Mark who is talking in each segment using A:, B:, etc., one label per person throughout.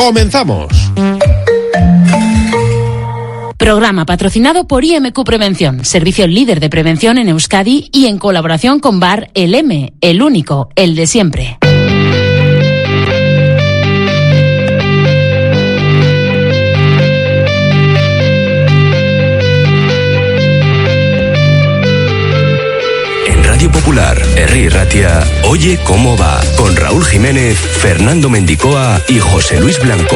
A: ¡Comenzamos!
B: Programa patrocinado por IMQ Prevención, servicio líder de prevención en Euskadi y en colaboración con Bar El M, el único, el de siempre.
C: En Radio Popular, Herri Ratia, Oye Cómo Va, con Raúl Jiménez, Fernando Mendicoa y José Luis Blanco.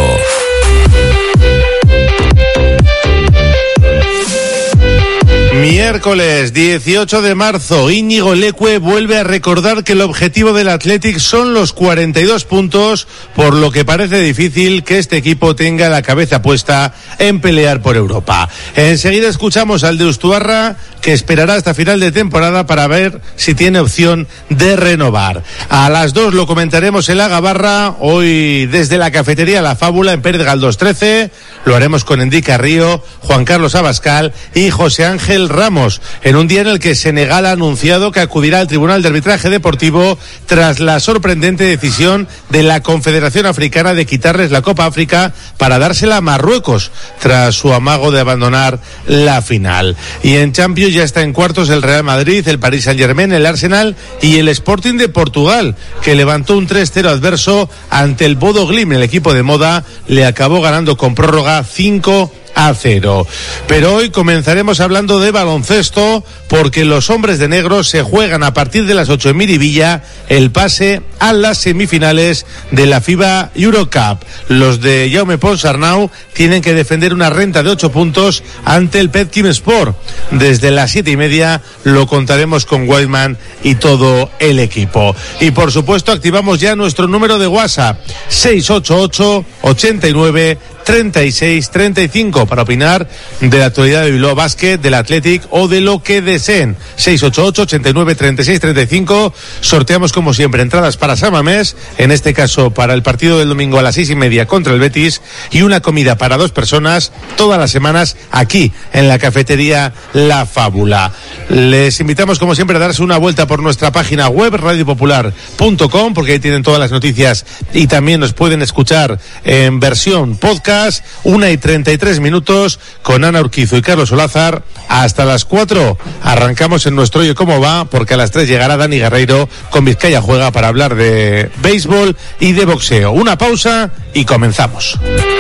A: Miércoles 18 de marzo, Íñigo Leque vuelve a recordar que el objetivo del Athletic son los 42 puntos, por lo que parece difícil que este equipo tenga la cabeza puesta en pelear por Europa. Enseguida escuchamos al de Ustuarra, que esperará hasta final de temporada para ver si tiene opción de renovar. A las 2 lo comentaremos en la Gabarra, hoy desde la cafetería La Fábula en Pérez Galdós 13, lo haremos con Endica Río, Juan Carlos Abascal y José Ángel Ramos, en un día en el que Senegal ha anunciado que acudirá al Tribunal de Arbitraje Deportivo tras la sorprendente decisión de la Confederación Africana de quitarles la Copa África para dársela a Marruecos, tras su amago de abandonar la final. Y en Champions ya está en cuartos el Real Madrid, el Paris Saint-Germain, el Arsenal y el Sporting de Portugal, que levantó un 3-0 adverso ante el Bodo Glimt. El equipo de moda le acabó ganando con prórroga 5-0. Pero hoy comenzaremos hablando de baloncesto, porque los hombres de negro se juegan a partir de las 8 en Miribilla el pase a las semifinales de la FIBA Eurocup. Los de Jaume Ponsarnau tienen que defender una renta de 8 puntos ante el Petkim Sport. Desde las 7:30 lo contaremos con Whiteman y todo el equipo. Y por supuesto activamos ya nuestro número de WhatsApp 688 89 36-35 para opinar de la actualidad de Bilbao Basket, del Athletic o de lo que deseen. 688-89-36-35. Sorteamos como siempre entradas para San Mamés, en este caso para el partido del domingo a las 6:30 contra el Betis, y una comida para 2 personas todas las semanas aquí en la cafetería La Fábula. Les invitamos como siempre a darse una vuelta por nuestra página web radiopopular.com, porque ahí tienen todas las noticias y también nos pueden escuchar en versión podcast. 1:33 con Ana Urquizo y Carlos Olázar hasta las 4. Arrancamos en nuestro Oye Cómo Va, porque a las 3 llegará Dani Guerreiro con Vizcaya Juega para hablar de béisbol y de boxeo. Una pausa y comenzamos.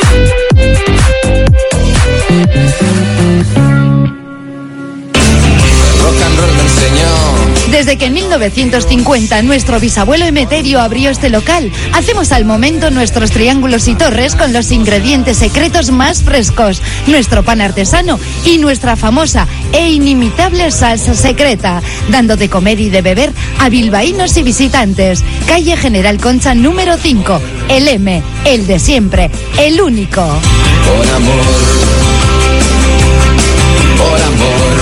D: Rock and roll me enseñó.
E: Desde que en 1950 nuestro bisabuelo Emeterio abrió este local, hacemos al momento nuestros triángulos y torres con los ingredientes secretos más frescos, nuestro pan artesano y nuestra famosa e inimitable salsa secreta, dando de comer y de beber a bilbaínos y visitantes. Calle General Concha número 5, el M, el de siempre, el único.
D: Por amor, por amor.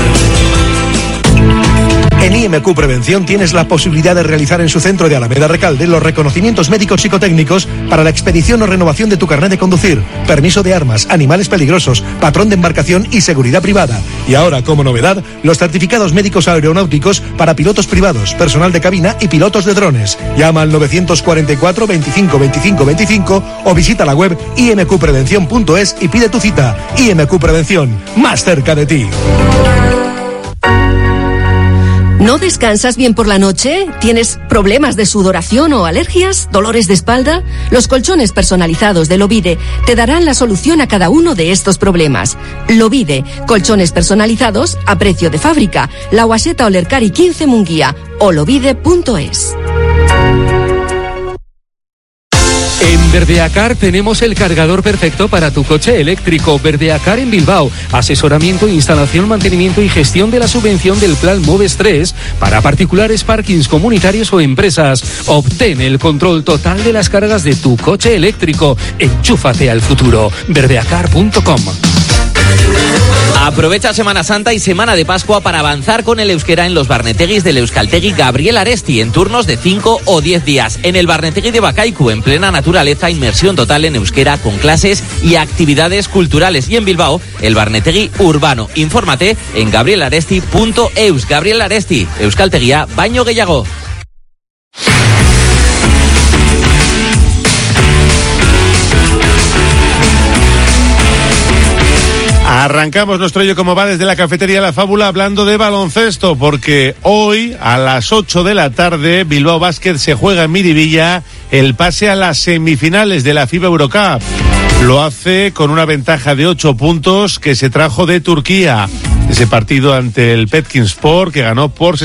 F: En IMQ Prevención tienes la posibilidad de realizar en su centro de Alameda Recalde los reconocimientos médicos psicotécnicos para la expedición o renovación de tu carnet de conducir, permiso de armas, animales peligrosos, patrón de embarcación y seguridad privada. Y ahora, como novedad, los certificados médicos aeronáuticos para pilotos privados, personal de cabina y pilotos de drones. Llama al 944 25 25 25 o visita la web imqprevención.es y pide tu cita. IMQ Prevención, más cerca de ti.
G: ¿No descansas bien por la noche? ¿Tienes problemas de sudoración o alergias? ¿Dolores de espalda? Los colchones personalizados de Lovide te darán la solución a cada uno de estos problemas. Lovide, colchones personalizados a precio de fábrica. La Guaseta Olercari 15 Munguía o lovide.es.
H: En Verdeacar tenemos el cargador perfecto para tu coche eléctrico. Verdeacar en Bilbao. Asesoramiento, instalación, mantenimiento y gestión de la subvención del Plan Moves 3 para particulares, parkings comunitarios o empresas. Obtén el control total de las cargas de tu coche eléctrico. Enchúfate al futuro. Verdeacar.com.
I: Aprovecha Semana Santa y Semana de Pascua para avanzar con el euskera en los Barneteguis del Euskaltegi Gabriel Aresti en turnos de 5 o 10 días. En el Barnetegui de Bacaicu, en plena naturaleza, inmersión total en euskera con clases y actividades culturales. Y en Bilbao, el Barnetegui Urbano. Infórmate en gabrielaresti.eus. Gabriel Aresti, Euskaltegia, baino gehiago.
A: Arrancamos nuestro Oye Cómo Va desde la cafetería La Fábula hablando de baloncesto, porque hoy a las 8 de la tarde Bilbao Basket se juega en Miribilla el pase a las semifinales de la FIBA Eurocup. Lo hace con una ventaja de 8 puntos que se trajo de Turquía. Ese partido ante el Petkinspor, que ganó por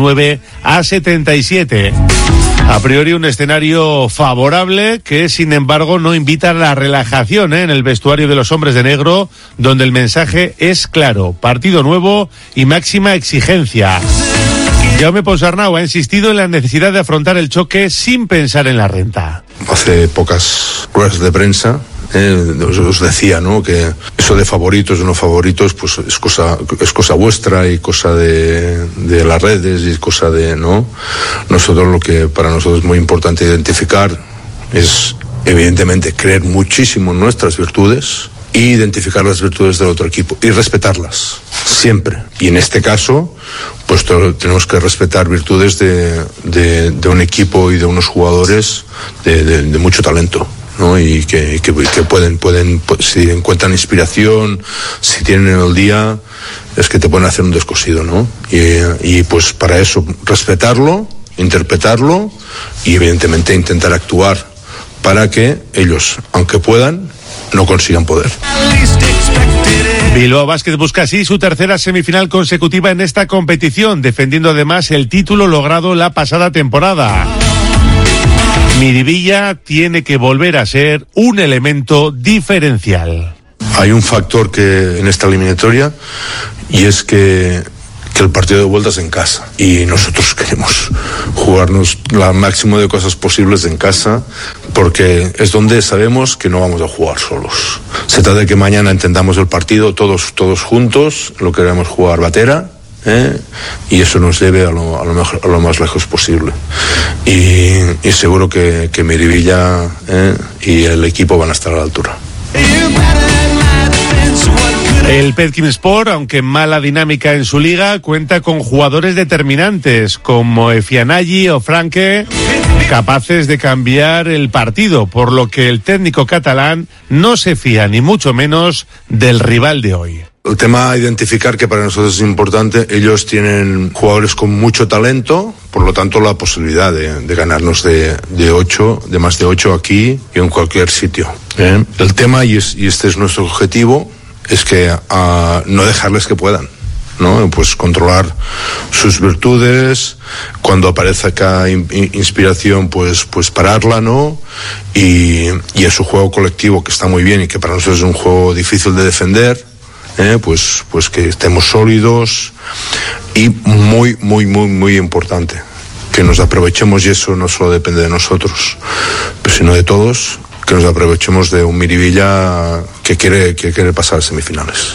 A: 69-77. A priori un escenario favorable que, sin embargo, no invita a la relajación en el vestuario de los hombres de negro, donde el mensaje es claro: partido nuevo y máxima exigencia. Jaume Ponsarnau ha insistido en la necesidad de afrontar el choque sin pensar en la renta.
J: Hace pocas ruedas de prensa os decía, ¿no?, que eso de favoritos o no favoritos pues es cosa vuestra y cosa de las redes y es cosa de, ¿no? Nosotros, lo que para nosotros es muy importante identificar es, evidentemente, creer muchísimo en nuestras virtudes e identificar las virtudes del otro equipo y respetarlas siempre. Y en este caso pues tenemos que respetar virtudes de un equipo y de unos jugadores de mucho talento, ¿no? Y que pueden, si encuentran inspiración, si tienen el día, es que te pueden hacer un descosido, ¿no? Y pues para eso, respetarlo, interpretarlo y evidentemente intentar actuar para que ellos, aunque puedan, no consigan poder.
A: Bilbao Basket busca así su tercera semifinal consecutiva en esta competición, defendiendo además el título logrado la pasada temporada. Miribilla tiene que volver a ser un elemento diferencial.
J: Hay un factor que en esta eliminatoria, y es que el partido de vuelta es en casa y nosotros queremos jugarnos la máximo de cosas posibles en casa, porque es donde sabemos que no vamos a jugar solos. Se trata de que mañana entendamos el partido todos juntos, lo queremos jugar batera, y eso nos lleve a lo más lejos posible, y seguro que Miribilla y el equipo van a estar a la altura.
A: El Petkinspor, aunque en mala dinámica en su liga, cuenta con jugadores determinantes como Efianagi o Franke, capaces de cambiar el partido, por lo que el técnico catalán no se fía ni mucho menos del rival de hoy.
J: El tema a identificar, que para nosotros es importante, ellos tienen jugadores con mucho talento, por lo tanto la posibilidad de ganarnos de más de 8 aquí y en cualquier sitio. El tema, y este es nuestro objetivo, es que no dejarles que puedan, ¿no? Pues controlar sus virtudes, cuando aparezca inspiración, pues pararla, ¿no? Y es un juego colectivo que está muy bien y que para nosotros es un juego difícil de defender, pues que estemos sólidos y muy, muy, muy, muy importante, que nos aprovechemos, y eso no solo depende de nosotros, pero sino de todos, que nos aprovechemos de un Miribilla que quiere pasar a semifinales.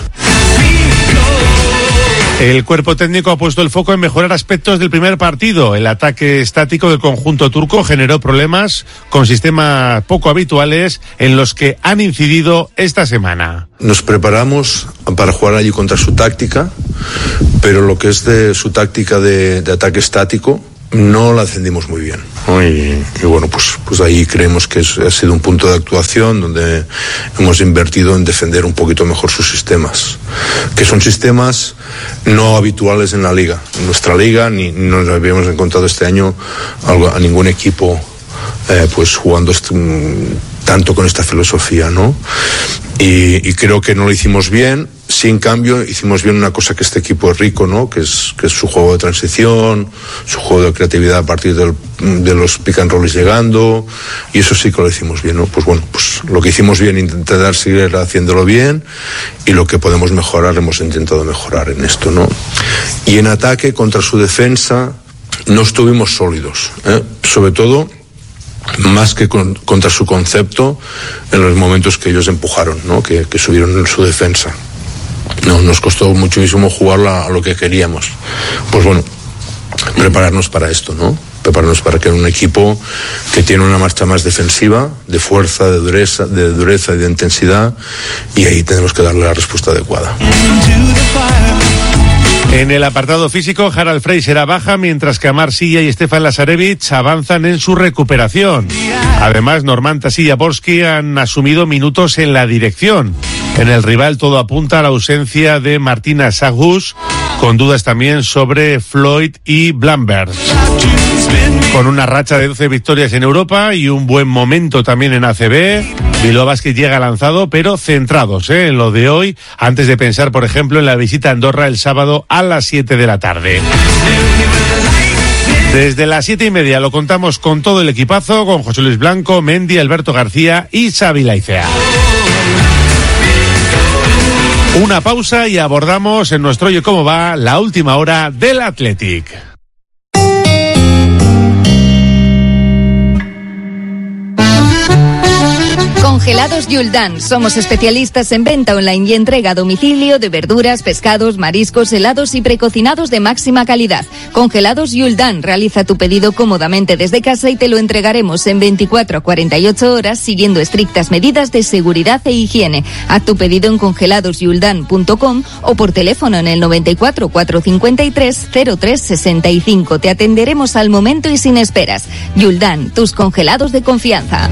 A: El cuerpo técnico ha puesto el foco en mejorar aspectos del primer partido. El ataque estático del conjunto turco generó problemas con sistemas poco habituales en los que han incidido esta semana.
J: Nos preparamos para jugar allí contra su táctica, pero lo que es de su táctica de ataque estático no la encendimos muy bien, ¿no? Y bueno, pues ahí creemos que ha sido un punto de actuación donde hemos invertido en defender un poquito mejor sus sistemas, que son sistemas no habituales en la liga. En nuestra liga ni nos habíamos encontrado este año a ningún equipo pues jugando tanto con esta filosofía, ¿no? Y creo que no lo hicimos bien. Sí, en cambio, hicimos bien una cosa que este equipo es rico, ¿no? Que es su juego de transición, su juego de creatividad a partir de los pick and rolls llegando, y eso sí que lo hicimos bien, ¿no? Pues bueno, pues lo que hicimos bien, intentar seguir haciéndolo bien, y lo que podemos mejorar, hemos intentado mejorar en esto, ¿no? Y en ataque, contra su defensa, no estuvimos sólidos, sobre todo más que contra su concepto en los momentos que ellos empujaron, ¿no? Que subieron en su defensa. No, nos costó muchísimo jugar a lo que queríamos. Pues bueno, prepararnos para esto, ¿no? Prepararnos para que un equipo que tiene una marcha más defensiva, de fuerza, de dureza y de intensidad, y ahí tenemos que darle la respuesta adecuada.
A: En el apartado físico, Harald Frey será baja, mientras que Amar Silla y Stefan Lazarevich avanzan en su recuperación. Además, Normand Tassi y Jaworski han asumido minutos en la dirección. En el rival todo apunta a la ausencia de Martina Sagus, con dudas también sobre Floyd y Blambert. Con una racha de 12 victorias en Europa y un buen momento también en ACB, Bilbao Basket llega lanzado, pero centrados en lo de hoy, antes de pensar, por ejemplo, en la visita a Andorra el sábado a las 7 de la tarde. Desde las 7:30 lo contamos con todo el equipazo, con José Luis Blanco, Mendy, Alberto García y Xavi Laizea. Una pausa y abordamos en nuestro Oye Cómo Va la última hora del Athletic.
K: Congelados Yuldan. Somos especialistas en venta online y entrega a domicilio de verduras, pescados, mariscos, helados y precocinados de máxima calidad. Congelados Yuldan. Realiza tu pedido cómodamente desde casa y te lo entregaremos en 24 a 48 horas siguiendo estrictas medidas de seguridad e higiene. Haz tu pedido en congeladosyuldan.com o por teléfono en el 94 453 0365. Te atenderemos al momento y sin esperas. Yuldan, tus congelados de confianza.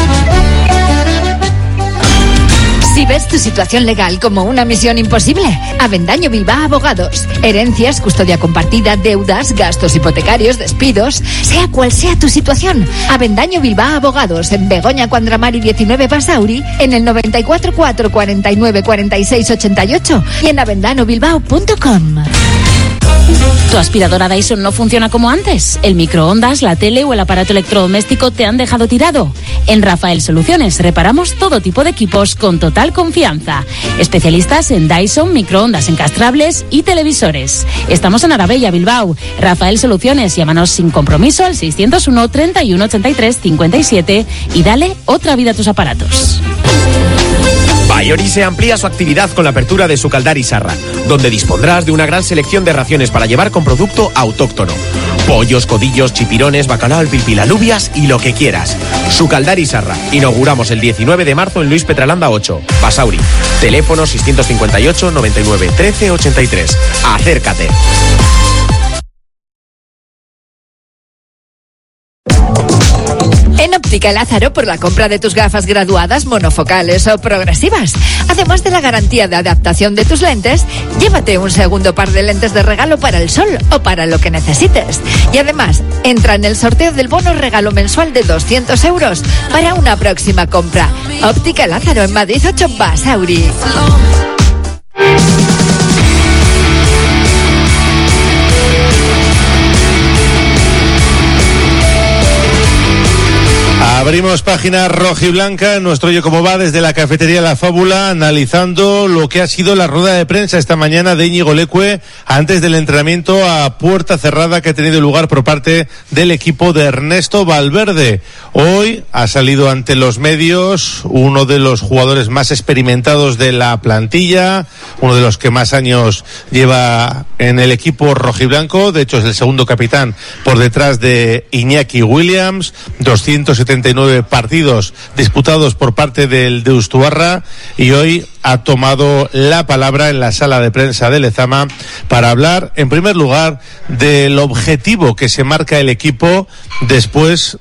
E: Si ves tu situación legal como una misión imposible, Avendaño Bilbao Abogados. Herencias, custodia compartida, deudas, gastos hipotecarios, despidos, sea cual sea tu situación. Avendaño Bilbao Abogados, en Begoña Cuandramari 19 Basauri, en el 94 449 46 88 y en avendanobilbao.com.
B: ¿Tu aspiradora Dyson no funciona como antes? ¿El microondas, la tele o el aparato electrodoméstico te han dejado tirado? En Rafael Soluciones reparamos todo tipo de equipos con total confianza. Especialistas en Dyson, microondas encastrables y televisores. Estamos en Arabella, Bilbao. Rafael Soluciones, llámanos sin compromiso al 601 31 83 57 y dale otra vida a tus aparatos.
L: Bayori se amplía su actividad con la apertura de su Caldari Sarra, donde dispondrás de una gran selección de raciones para llevar con producto autóctono. Pollos, codillos, chipirones, bacalao al pilpil, alubias y lo que quieras. Su Caldari Sarra. Inauguramos el 19 de marzo en Luis Petralanda 8, Basauri. Teléfono 658 99 13 83. Acércate.
E: En Óptica Lázaro, por la compra de tus gafas graduadas, monofocales o progresivas, además de la garantía de adaptación de tus lentes, llévate un segundo par de lentes de regalo para el sol o para lo que necesites. Y además, entra en el sorteo del bono regalo mensual de 200 euros para una próxima compra. Óptica Lázaro, en Madrid 8, Basauri.
A: Abrimos página rojiblanca en nuestro Oye Cómo Va desde la cafetería La Fábula, analizando lo que ha sido la rueda de prensa esta mañana de Íñigo Leque antes del entrenamiento a puerta cerrada que ha tenido lugar por parte del equipo de Ernesto Valverde. Hoy ha salido ante los medios uno de los jugadores más experimentados de la plantilla, uno de los que más años lleva en el equipo rojiblanco, de hecho es el segundo capitán por detrás de Iñaki Williams, 279 partidos disputados por parte del Deustuarra, y hoy ha tomado la palabra en la sala de prensa de Lezama para hablar, en primer lugar, del objetivo que se marca el equipo después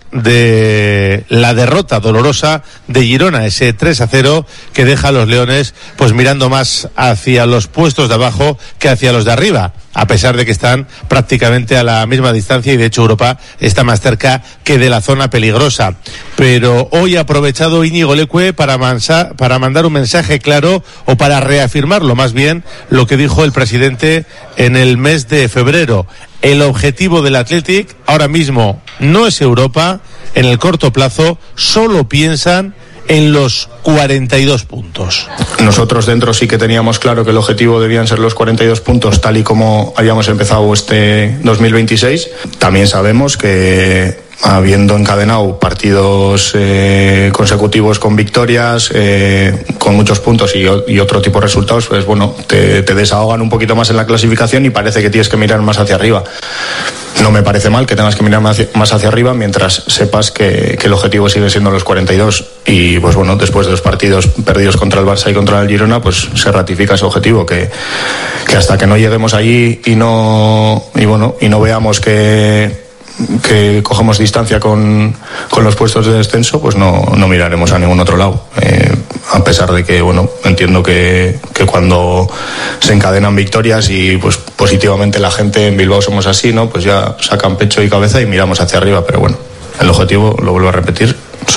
A: de la derrota dolorosa de Girona, ese 3-0 que deja a los leones pues mirando más hacia los puestos de abajo que hacia los de arriba, a pesar de que están prácticamente a la misma distancia y de hecho Europa está más cerca que de la zona peligrosa. Pero hoy ha aprovechado Íñigo Leque para mandar un mensaje claro, o para reafirmarlo más bien, lo que dijo el presidente en el mes de febrero. El objetivo del Athletic ahora mismo no es Europa, en el corto plazo solo piensan en los 42 puntos.
M: Nosotros dentro sí que teníamos claro que el objetivo debían ser los 42 puntos tal y como habíamos empezado este 2026. También sabemos que habiendo encadenado partidos consecutivos con victorias, con muchos puntos y otro tipo de resultados, pues bueno, te desahogan un poquito más en la clasificación y parece que tienes que mirar más hacia arriba. No me parece mal que tengas que mirar más hacia arriba mientras sepas que el objetivo sigue siendo los 42. Y pues bueno, después de los partidos perdidos contra el Barça y contra el Girona, pues se ratifica ese objetivo, que hasta que no lleguemos allí y no veamos que cogemos distancia con los puestos de descenso, pues no miraremos a ningún otro lado. a pesar de que, bueno, entiendo que cuando se encadenan victorias y pues positivamente la gente en Bilbao somos así, ¿no? Pues ya sacan pecho y cabeza y miramos hacia arriba, pero bueno, el objetivo, lo vuelvo a repetir,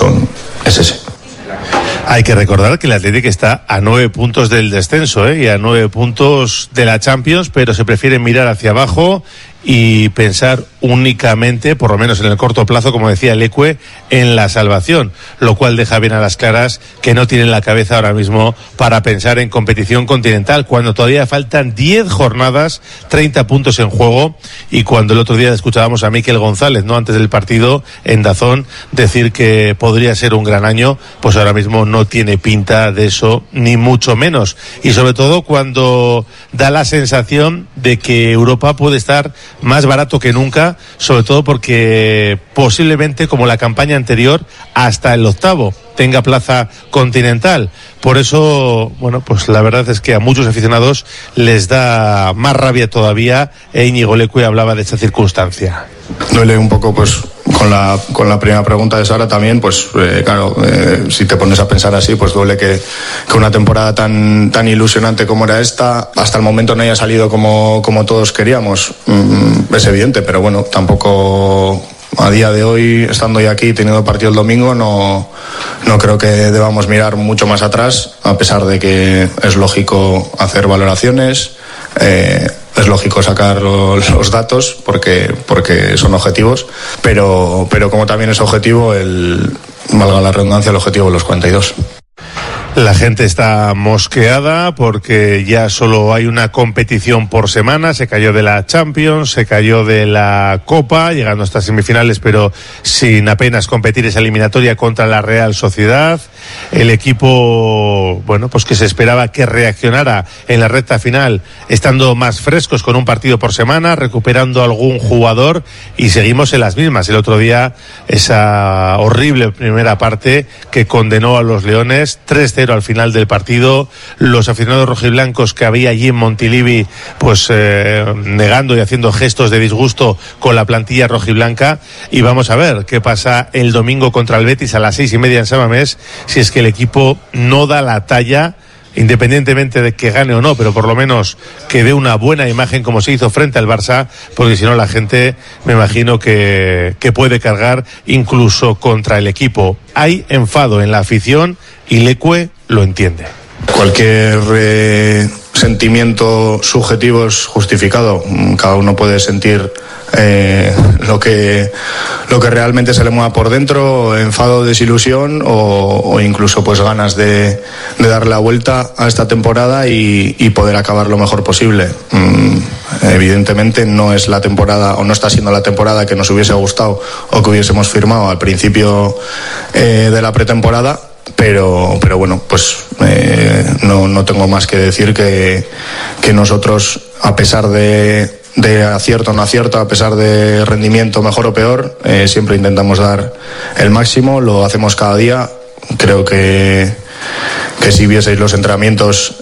M: es ese.
A: Hay que recordar que el Athletic está a 9 puntos del descenso, y a 9 puntos de la Champions, pero se prefiere mirar hacia abajo y pensar únicamente, por lo menos en el corto plazo, como decía Leque, en la salvación, lo cual deja bien a las claras que no tienen la cabeza ahora mismo para pensar en competición continental, cuando todavía faltan 10 jornadas, 30 puntos en juego, y cuando el otro día escuchábamos a Mikel González, no antes del partido en DAZN, decir que podría ser un gran año, pues ahora mismo no tiene pinta de eso, ni mucho menos, y sobre todo cuando da la sensación de que Europa puede estar más barato que nunca, sobre todo porque posiblemente, como la campaña anterior, hasta el octavo tenga plaza continental. Por eso, bueno, pues la verdad es que a muchos aficionados les da más rabia todavía, Íñigo Leque hablaba de esta circunstancia.
M: Duele un poco, pues, con la primera pregunta de Sara también, pues claro, si te pones a pensar así, pues duele que una temporada tan ilusionante como era esta, hasta el momento no haya salido como todos queríamos. Es evidente, pero bueno, tampoco a día de hoy, estando ya aquí, teniendo partido el domingo, no creo que debamos mirar mucho más atrás, a pesar de que es lógico hacer valoraciones, es lógico sacar los datos porque son objetivos, pero como también es objetivo valga la redundancia, el objetivo de los 42.
A: La gente está mosqueada porque ya solo hay una competición por semana. Se cayó de la Champions, se cayó de la Copa, llegando hasta semifinales, pero sin apenas competir esa eliminatoria contra la Real Sociedad. El equipo, bueno, pues que se esperaba que reaccionara en la recta final, estando más frescos con un partido por semana, recuperando algún jugador, y seguimos en las mismas. El otro día, esa horrible primera parte que condenó a los Leones, 3-0 al final del partido, los aficionados rojiblancos que había allí en Montilivi, pues negando y haciendo gestos de disgusto con la plantilla rojiblanca. Y vamos a ver qué pasa el domingo contra el Betis a las 6:30 en San Mamés, si es que el equipo no da la talla, independientemente de que gane o no, pero por lo menos que dé una buena imagen como se hizo frente al Barça, porque si no la gente, me imagino que puede cargar incluso contra el equipo. Hay enfado en la afición y Leque lo entiende.
M: Cualquier sentimiento subjetivo es justificado. Cada uno puede sentir lo que realmente se le mueva por dentro, enfado, desilusión o incluso pues ganas de dar la vuelta a esta temporada y poder acabar lo mejor posible. Evidentemente no es la temporada, o no está siendo la temporada que nos hubiese gustado o que hubiésemos firmado al principio de la pretemporada, pero bueno, pues no tengo más que decir que nosotros, a pesar de acierto o no acierto, a pesar de rendimiento mejor o peor, siempre intentamos dar el máximo, lo hacemos cada día. Creo que si vieseis los entrenamientos,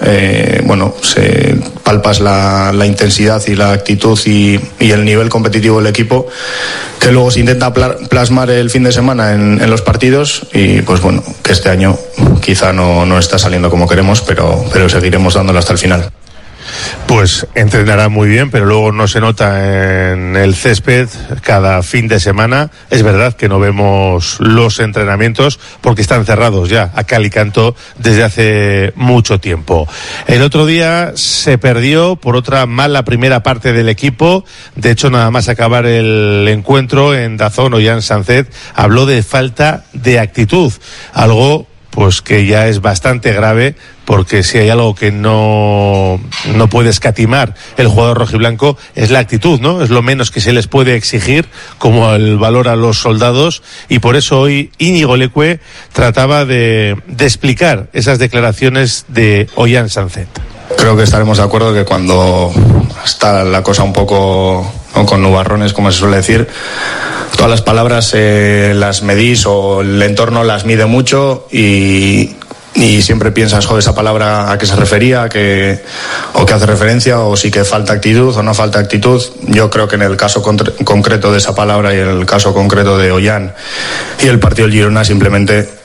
M: se palpas la intensidad y la actitud y el nivel competitivo del equipo, que luego se intenta plasmar el fin de semana en los partidos, y pues bueno, que este año quizá no está saliendo como queremos, pero seguiremos dándolo hasta el final.
A: Pues entrenará muy bien, pero luego no se nota en el césped cada fin de semana. Es verdad que no vemos los entrenamientos porque están cerrados ya a cal y canto desde hace mucho tiempo. El otro día se perdió por otra mala primera parte del equipo. De hecho, nada más acabar el encuentro en DAZN, Ollán Sánchez habló de falta de actitud, algo pues que ya es bastante grave, porque si hay algo que no puede escatimar el jugador rojiblanco es la actitud, ¿no? Es lo menos que se les puede exigir, como el valor a los soldados, y por eso hoy Íñigo Leque trataba de explicar esas declaraciones de Ollán Sánchez.
M: Creo que estaremos de acuerdo que cuando está la cosa un poco con nubarrones, como se suele decir, todas las palabras las medís, o el entorno las mide mucho, y siempre piensas, joder, esa palabra a qué se refería, o qué hace referencia, o si que falta actitud o no falta actitud. Yo creo que en el caso concreto de esa palabra y en el caso concreto de Ollán y el partido del Girona, simplemente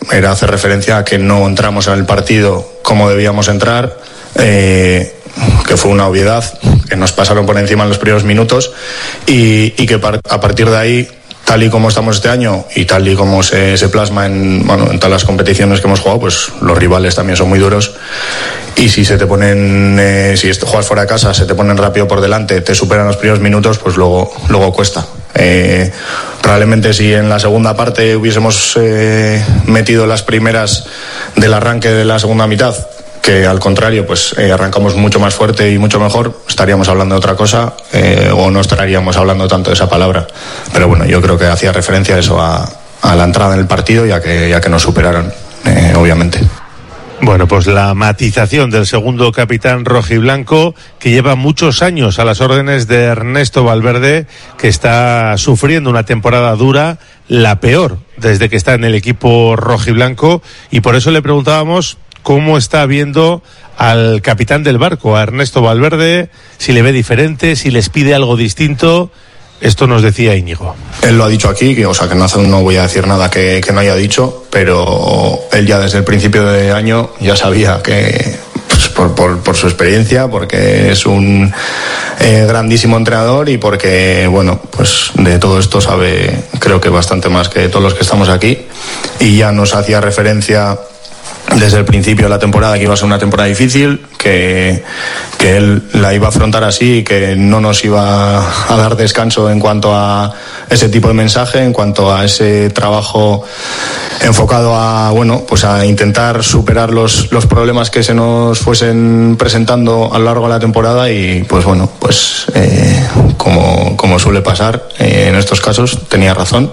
M: era hacer referencia a que no entramos en el partido como debíamos entrar, que fue una obviedad, que nos pasaron por encima en los primeros minutos y que a partir de ahí, tal y como estamos este año y tal y como se plasma en todas las competiciones que hemos jugado, pues los rivales también son muy duros y si se te ponen, si juegas fuera de casa, se te ponen rápido por delante, te superan los primeros minutos, pues luego cuesta. Probablemente si en la segunda parte hubiésemos metido las primeras del arranque de la segunda mitad, que al contrario, pues arrancamos mucho más fuerte y mucho mejor, estaríamos hablando de otra cosa o no estaríamos hablando tanto de esa palabra. Pero bueno, yo creo que hacía referencia a eso, a la entrada en el partido, ya que nos superaron, obviamente.
A: Bueno, pues la matización del segundo capitán rojiblanco, que lleva muchos años a las órdenes de Ernesto Valverde, que está sufriendo una temporada dura, la peor desde que está en el equipo rojiblanco, y por eso le preguntábamos cómo está viendo al capitán del barco, a Ernesto Valverde, si le ve diferente, si les pide algo distinto. Esto nos decía Íñigo.
M: Él lo ha dicho aquí, que no voy a decir nada que no haya dicho, pero él ya desde el principio de año ya sabía que, pues, por su experiencia, porque es un grandísimo entrenador y porque, bueno, pues de todo esto sabe, creo que bastante más que todos los que estamos aquí, y ya nos hacía referencia desde el principio de la temporada que iba a ser una temporada difícil, que él la iba a afrontar así, que no nos iba a dar descanso en cuanto a ese tipo de mensaje, en cuanto a ese trabajo enfocado a, bueno, pues a intentar superar los problemas que se nos fuesen presentando a lo largo de la temporada y pues bueno, pues como suele pasar en estos casos, tenía razón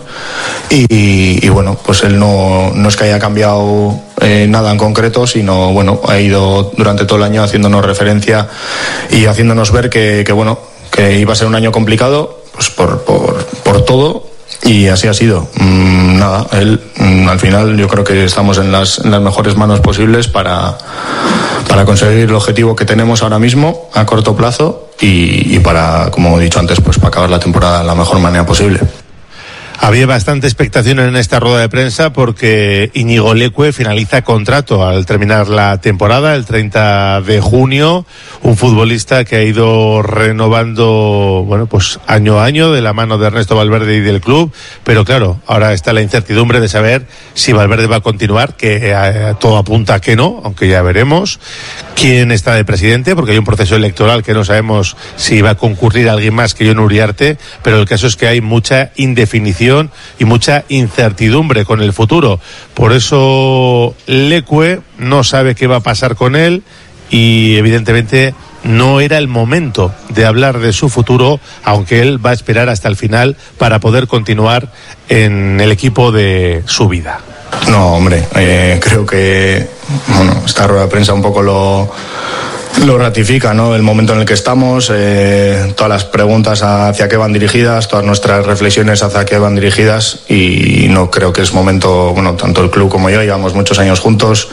M: y bueno, pues él no es que haya cambiado nada en concreto, sino bueno, ha ido durante todo el año haciéndonos referencia y haciéndonos ver que bueno, que iba a ser un año complicado, pues por todo, y así ha sido. Nada, él al final yo creo que estamos en las mejores manos posibles para conseguir el objetivo que tenemos ahora mismo a corto plazo y para, como he dicho antes, pues para acabar la temporada de la mejor manera posible.
A: Había bastante expectación en esta rueda de prensa porque Íñigo Leque finaliza contrato al terminar la temporada, el 30 de junio, un futbolista que ha ido renovando, bueno, pues año a año de la mano de Ernesto Valverde y del club, pero claro, ahora está la incertidumbre de saber si Valverde va a continuar, que todo apunta a que no, aunque ya veremos quién está de presidente, porque hay un proceso electoral que no sabemos si va a concurrir alguien más que Jon Uriarte, pero el caso es que hay mucha indefinición y mucha incertidumbre con el futuro. Por eso Leque no sabe qué va a pasar con él y evidentemente no era el momento de hablar de su futuro, aunque él va a esperar hasta el final para poder continuar en el equipo de su vida.
M: No, hombre, creo que bueno, esta rueda de prensa un poco lo ratifica, ¿no? El momento en el que estamos, todas las preguntas hacia qué van dirigidas, todas nuestras reflexiones hacia qué van dirigidas, y no creo que es momento, bueno, tanto el club como yo llevamos muchos años juntos,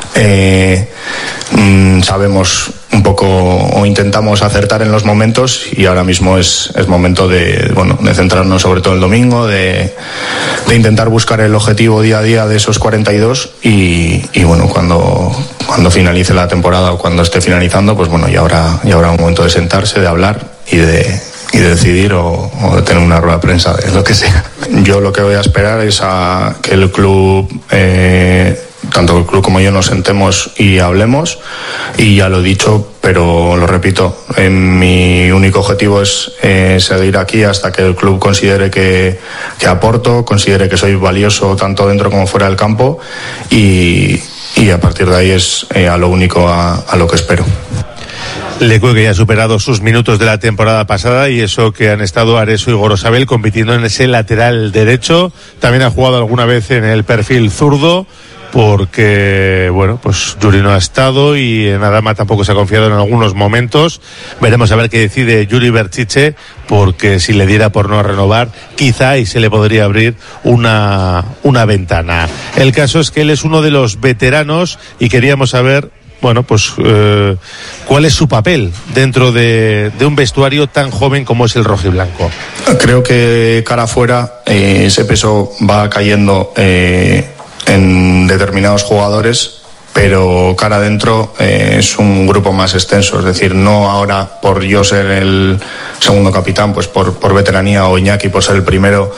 M: sabemos un poco o intentamos acertar en los momentos y ahora mismo es momento de centrarnos sobre todo el domingo, de intentar buscar el objetivo día a día de esos 42 y bueno, cuando finalice la temporada o cuando esté finalizando, pues bueno, ya habrá un momento de sentarse, de hablar y de decidir o de tener una rueda de prensa, de lo que sea. Yo lo que voy a esperar es a que el club, tanto el club como yo, nos sentemos y hablemos, y ya lo he dicho, pero lo repito, mi único objetivo es seguir aquí hasta que el club considere que aporto, considere que soy valioso tanto dentro como fuera del campo, y a partir de ahí es a lo único a lo que espero.
A: Leque, que ya ha superado sus minutos de la temporada pasada, y eso que han estado Areso y Gorosabel compitiendo en ese lateral derecho. También ha jugado alguna vez en el perfil zurdo, porque bueno, pues Yuri no ha estado y en Adama tampoco se ha confiado en algunos momentos. Veremos a ver qué decide Yuri Berchiche, porque si le diera por no renovar, quizá ahí se le podría abrir una ventana. El caso es que él es uno de los veteranos y queríamos saber, bueno, pues ¿cuál es su papel dentro de un vestuario tan joven como es el rojiblanco?
M: Creo que cara afuera ese peso va cayendo en determinados jugadores, pero cara adentro es un grupo más extenso. Es decir, no ahora por yo ser el segundo capitán, pues por veteranía, o Iñaki por ser el primero,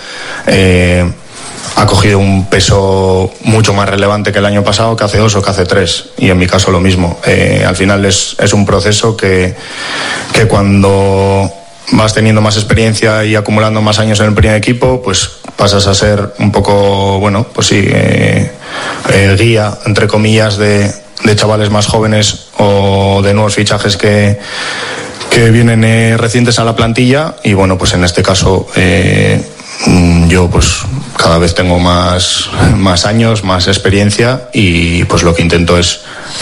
M: ha cogido un peso mucho más relevante que el año pasado, que hace 2 o que hace 3, y en mi caso lo mismo. Al final es un proceso que cuando vas teniendo más experiencia y acumulando más años en el primer equipo, pues pasas a ser un poco, bueno, pues sí, guía, entre comillas, de chavales más jóvenes o de nuevos fichajes que vienen recientes a la plantilla. Y bueno, pues en este caso yo pues cada vez tengo más años, más experiencia, y pues lo que intento es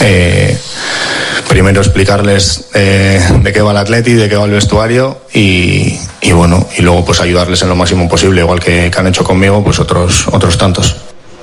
M: primero explicarles de qué va el Atleti, de qué va el vestuario, y bueno, y luego pues ayudarles en lo máximo posible, igual que han hecho conmigo pues otros tantos.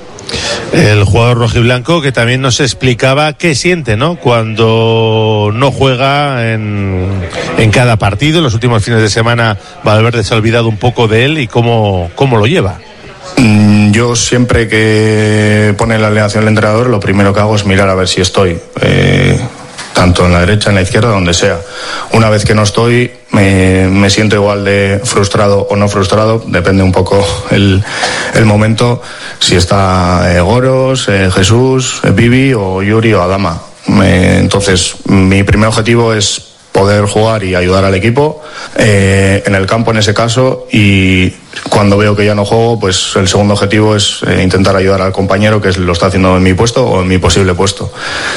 A: El jugador rojiblanco que también nos explicaba qué siente, ¿no?, cuando no juega en cada partido. En los últimos fines de semana Valverde se ha olvidado un poco de él, y cómo lo lleva.
M: Yo siempre que pone la alineación el entrenador, lo primero que hago es mirar a ver si estoy, tanto en la derecha, en la izquierda, donde sea. Una vez que no estoy, me siento igual de frustrado o no frustrado, depende un poco el momento, si está Goros, Jesús, Vivi o Yuri o Adama. Entonces mi primer objetivo es poder jugar y ayudar al equipo en el campo, en ese caso, y cuando veo que ya no juego, pues el segundo objetivo es intentar ayudar al compañero que lo está haciendo en mi puesto o en mi posible puesto.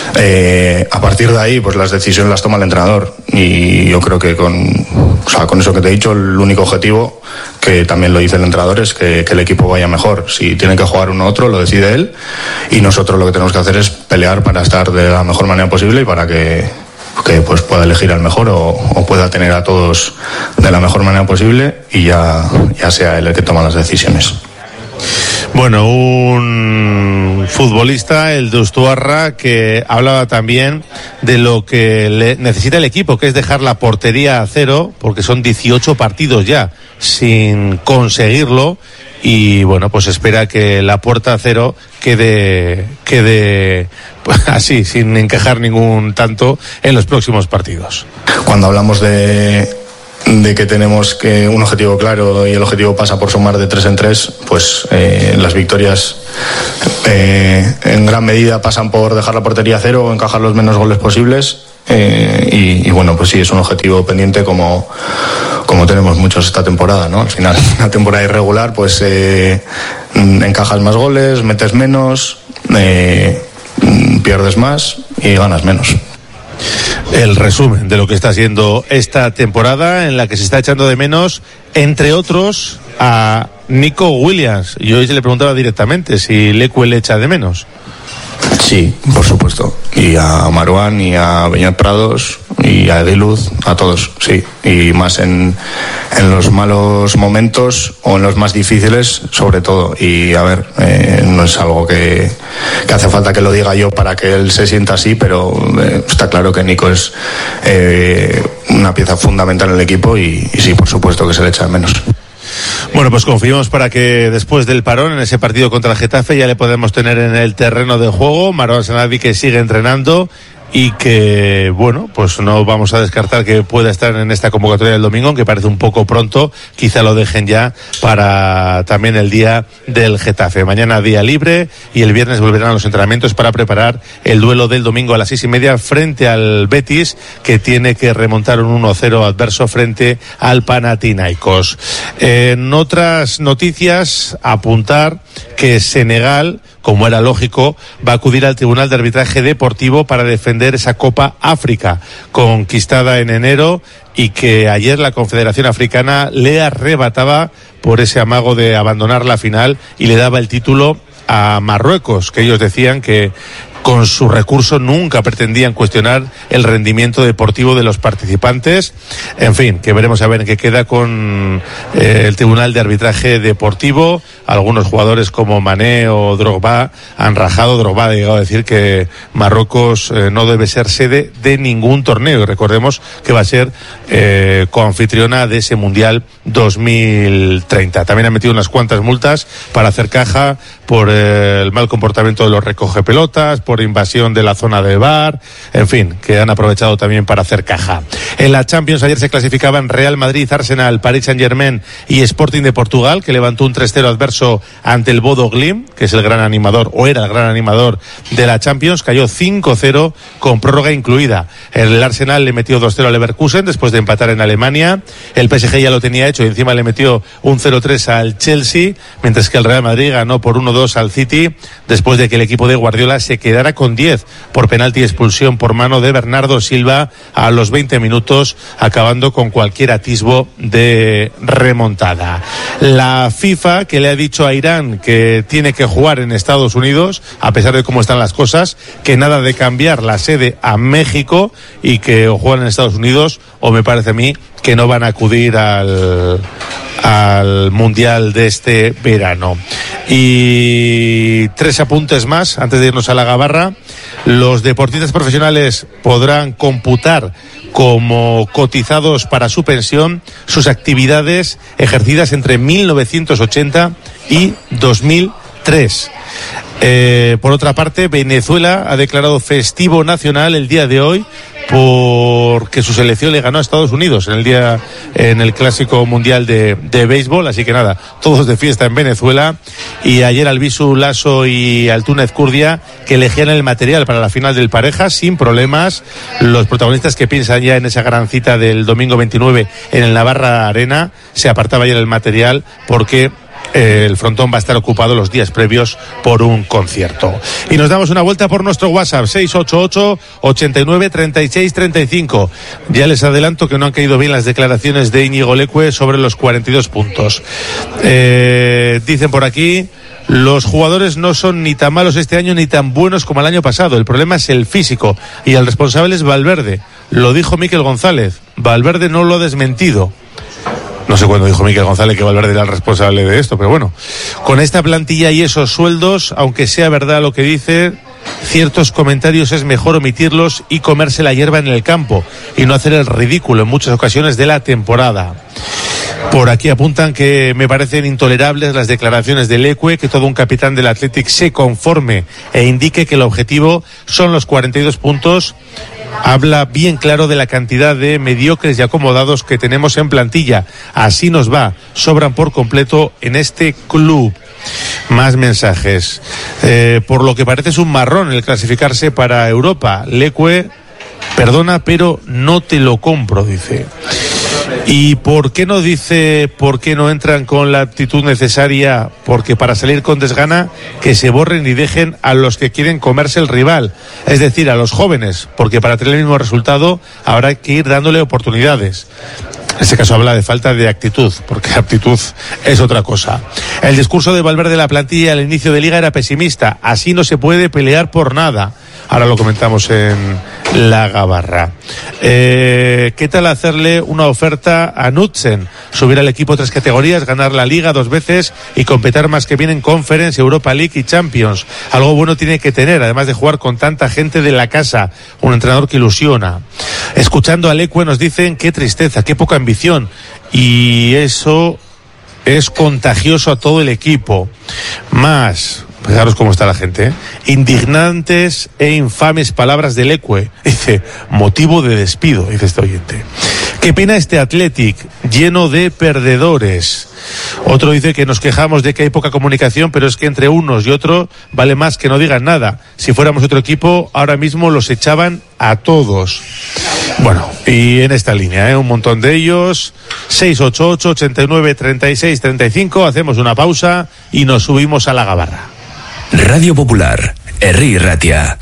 M: A partir de ahí, pues las decisiones las toma el entrenador, y yo creo que con eso que te he dicho, el único objetivo, que también lo dice el entrenador, es que el equipo vaya mejor. Si tiene que jugar uno u otro, lo decide él, y nosotros lo que tenemos que hacer es pelear para estar de la mejor manera posible y para que pues pueda elegir al mejor o pueda tener a todos de la mejor manera posible, y ya sea él el que toma las decisiones.
A: Bueno, un futbolista, el de Ustuarra, que hablaba también de lo que necesita el equipo, que es dejar la portería a cero, porque son 18 partidos ya sin conseguirlo, y bueno, pues espera que la puerta a cero quede pues, así, sin encajar ningún tanto en los próximos partidos.
M: Cuando hablamos de que tenemos que un objetivo claro, y el objetivo pasa por sumar de 3 en 3, pues las victorias en gran medida pasan por dejar la portería a cero o encajar los menos goles posibles, y bueno, pues sí, es un objetivo pendiente como tenemos muchos esta temporada, ¿no? Al final, una temporada irregular, pues encajas más goles, metes menos, pierdes más y ganas menos.
A: El resumen de lo que está siendo esta temporada, en la que se está echando de menos, entre otros, a Nico Williams. Y hoy se le preguntaba directamente si Leque le echa de menos.
M: Sí, por supuesto. Y a Marouane, y a Beñat Prados, y a Ediluz, a todos, sí. Y más en los malos momentos o en los más difíciles, sobre todo. Y a ver, no es algo que hace falta que lo diga yo para que él se sienta así, pero está claro que Nico es una pieza fundamental en el equipo, y sí, por supuesto que se le echa de menos.
A: Bueno, pues confiamos para que después del parón, en ese partido contra el Getafe, ya le podemos tener en el terreno de juego. Marouane Sanabi, que sigue entrenando, y que, bueno, pues no vamos a descartar que pueda estar en esta convocatoria del domingo, aunque parece un poco pronto. Quizá lo dejen ya para también el día del Getafe. Mañana día libre, y el viernes volverán a los entrenamientos para preparar el duelo del domingo a las 6:30 frente al Betis, que tiene que remontar un 1-0 adverso frente al Panathinaikos. En otras noticias, apuntar que Senegal, como era lógico, va a acudir al Tribunal de Arbitraje Deportivo para defender esa Copa África, conquistada en enero, y que ayer la Confederación Africana le arrebataba por ese amago de abandonar la final, y le daba el título a Marruecos, que ellos decían que con su recurso nunca pretendían cuestionar el rendimiento deportivo de los participantes. En fin, que veremos a ver en qué queda con el Tribunal de Arbitraje Deportivo. Algunos jugadores como Mané o Drogba han rajado. Drogba ha llegado a decir que Marruecos no debe ser sede de ningún torneo. Y recordemos que va a ser coanfitriona de ese Mundial 2030. También han metido unas cuantas multas para hacer caja por el mal comportamiento de los recogepelotas, por invasión de la zona de VAR, en fin, que han aprovechado también para hacer caja. En la Champions ayer se clasificaban Real Madrid, Arsenal, Paris Saint-Germain y Sporting de Portugal, que levantó un 3-0 adverso ante el Bodo Glimt, que es el gran animador, o era el gran animador de la Champions. Cayó 5-0 con prórroga incluida. El Arsenal le metió 2-0 al Leverkusen después de empatar en Alemania. El PSG ya lo tenía hecho y encima le metió un 0-3 al Chelsea, mientras que el Real Madrid ganó por 1-2 al City después de que el equipo de Guardiola se quedara con 10 por penalti y expulsión por mano de Bernardo Silva a los 20 minutos, acabando con cualquier atisbo de remontada. La FIFA, que le ha dicho a Irán que tiene que jugar en Estados Unidos, a pesar de cómo están las cosas, que nada de cambiar la sede a México y que o juegan en Estados Unidos o me parece a mí que no van a acudir al Mundial de este verano. Y 3 apuntes más antes de irnos a la gabarra. Los deportistas profesionales podrán computar como cotizados para su pensión sus actividades ejercidas entre 1980 y 2003. Por otra parte, Venezuela ha declarado festivo nacional el día de hoy porque su selección le ganó a Estados Unidos en el Clásico Mundial de béisbol, así que nada, todos de fiesta en Venezuela. Y ayer Albizu Lasso y Altúnez Kurdia, que elegían el material para la final del pareja sin problemas. Los protagonistas que piensan ya en esa gran cita del domingo 29 en el Navarra Arena, se apartaba ayer el material porque el frontón va a estar ocupado los días previos por un concierto. Y nos damos una vuelta por nuestro WhatsApp 688-89-36-35. Ya les adelanto que no han caído bien las declaraciones de Íñigo Leque sobre los 42 puntos. Dicen por aquí: los jugadores no son ni tan malos este año ni tan buenos como el año pasado. El problema es el físico y el responsable es Valverde. Lo dijo Mikel González. Valverde no lo ha desmentido. No sé cuándo dijo Mikel González que Valverde era el responsable de esto, pero bueno, con esta plantilla y esos sueldos, aunque sea verdad lo que dice, ciertos comentarios es mejor omitirlos y comerse la hierba en el campo y no hacer el ridículo en muchas ocasiones de la temporada. Por aquí apuntan que me parecen intolerables las declaraciones de Leque, que todo un capitán del Athletic se conforme e indique que el objetivo son los 42 puntos. Habla bien claro de la cantidad de mediocres y acomodados que tenemos en plantilla. Así nos va, sobran por completo en este club. Más mensajes. Por lo que parece es un marrón el clasificarse para Europa. Leque, perdona, pero no te lo compro, dice. ¿Y por qué no entran con la actitud necesaria? Porque para salir con desgana, que se borren y dejen a los que quieren comerse el rival, es decir, a los jóvenes, porque para tener el mismo resultado habrá que ir dándole oportunidades. En este caso habla de falta de actitud, porque actitud es otra cosa. El discurso de Valverde de la plantilla al inicio de Liga era pesimista. Así no se puede pelear por nada. Ahora lo comentamos en la gabarra. ¿Qué tal hacerle una oferta a Knudsen? Subir al equipo 3 categorías, ganar la Liga 2 veces y competir más que bien en Conference, Europa League y Champions. Algo bueno tiene que tener, además de jugar con tanta gente de la casa. Un entrenador que ilusiona. Escuchando a Leque nos dicen qué tristeza, qué poca ambición. Y eso es contagioso a todo el equipo. Más... Fijaros cómo está la gente, ¿eh? Indignantes e infames palabras de Leque. Dice, motivo de despido, dice este oyente. Qué pena este Athletic, lleno de perdedores. Otro dice que nos quejamos de que hay poca comunicación, pero es que entre unos y otros vale más que no digan nada. Si fuéramos otro equipo, ahora mismo los echaban a todos. Bueno, y en esta línea, un montón de ellos. 688-89-36-35. Hacemos una pausa y nos subimos a la gabarra.
C: Radio Popular, Herri Ratia.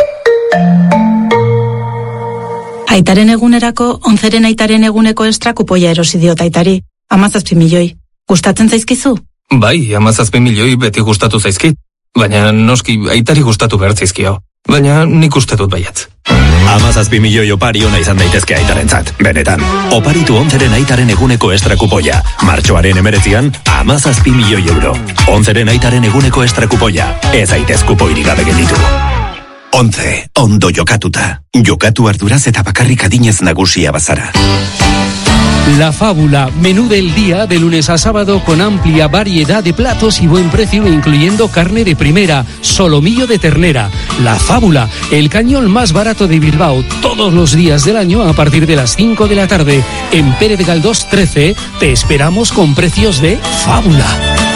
N: Aitaren egunerako, 11 aitaren eguneko estra kupoia erosi diot aitari. 17 milioi. Gustatzen zaizkizu?
O: Bai, 17 milioi beti gustatu zaizkit. Baina noski aitari gustatu behar zaizkio. Baina nik uste dut baiatz.
P: 17 milioi opari ona izan daitezke aitarentzat. Benetan. Oparitu Onzeren aitaren eguneko estra kupoia. Martxoaren 19an, 17 milioi euro. Onzeren aitaren eguneko estra kupoia. Ez aitez kupoirik gabe gelditu. Onze, ondo jokatuta. Jokatu arduraz eta bakarrik adinez nagusia bazara.
H: La Fábula, menú del día de lunes a sábado con amplia variedad de platos y buen precio, incluyendo carne de primera, solomillo de ternera. La Fábula, el cañón más barato de Bilbao, todos los días del año a partir de las 5 de la tarde. En Pérez Galdós 13 te esperamos con precios de Fábula.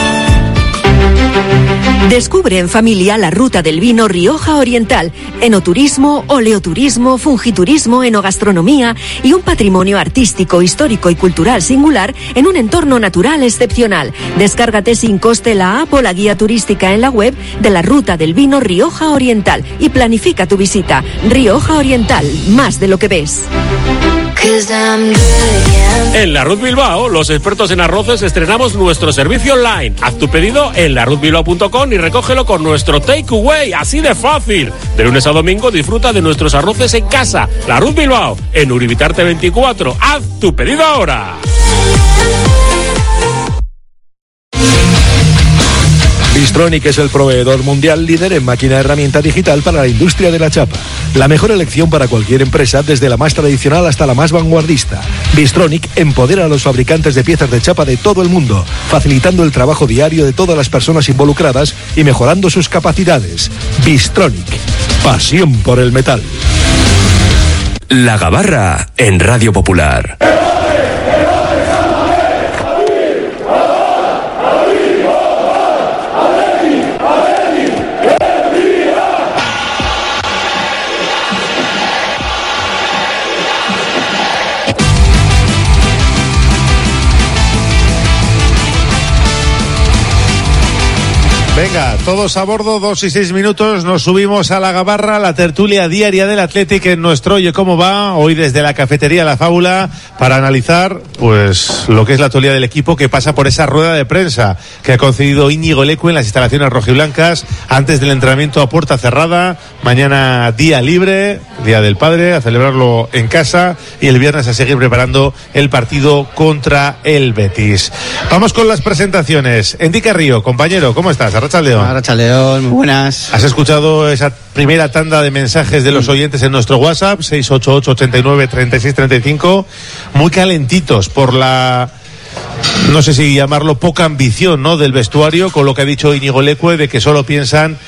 G: Descubre en familia la ruta del vino Rioja Oriental, enoturismo, oleoturismo, fungiturismo, enogastronomía y un patrimonio artístico, histórico y cultural singular en un entorno natural excepcional. Descárgate sin coste la app o la guía turística en la web de la ruta del vino Rioja Oriental y planifica tu visita. Rioja Oriental, más de lo que ves.
Q: En La Ruz Bilbao, los expertos en arroces, estrenamos nuestro servicio online. Haz tu pedido en laruzbilbao.com y recógelo con nuestro takeaway, así de fácil. De lunes a domingo disfruta de nuestros arroces en casa. La Ruz Bilbao, en Uribitarte 24. Haz tu pedido ahora.
F: Bystronic es el proveedor mundial líder en máquina herramienta digital para la industria de la chapa. La mejor elección para cualquier empresa, desde la más tradicional hasta la más vanguardista. Bystronic empodera a los fabricantes de piezas de chapa de todo el mundo, facilitando el trabajo diario de todas las personas involucradas y mejorando sus capacidades. Bystronic, pasión por el metal.
C: La Gabarra en Radio Popular.
A: Venga, todos a bordo, 2 y 6 minutos, nos subimos a la Gabarra, la tertulia diaria del Athletic en nuestro Oye Cómo Va, hoy desde la cafetería La Fábula, para analizar pues lo que es la actualidad del equipo, que pasa por esa rueda de prensa que ha concedido Íñigo Leque en las instalaciones rojiblancas antes del entrenamiento a puerta cerrada. Mañana día libre, Día del Padre, a celebrarlo en casa, y el viernes a seguir preparando el partido contra el Betis. Vamos con las presentaciones. Enrique Río, compañero, ¿cómo estás? Arratsaldeón.
R: Arratsaldeón, muy buenas.
A: ¿Has escuchado esa primera tanda de mensajes de los oyentes en nuestro WhatsApp? 688-89-3635. Muy calentitos por la, no sé si llamarlo, poca ambición, ¿no?, del vestuario, con lo que ha dicho Íñigo Leque, de que solo piensan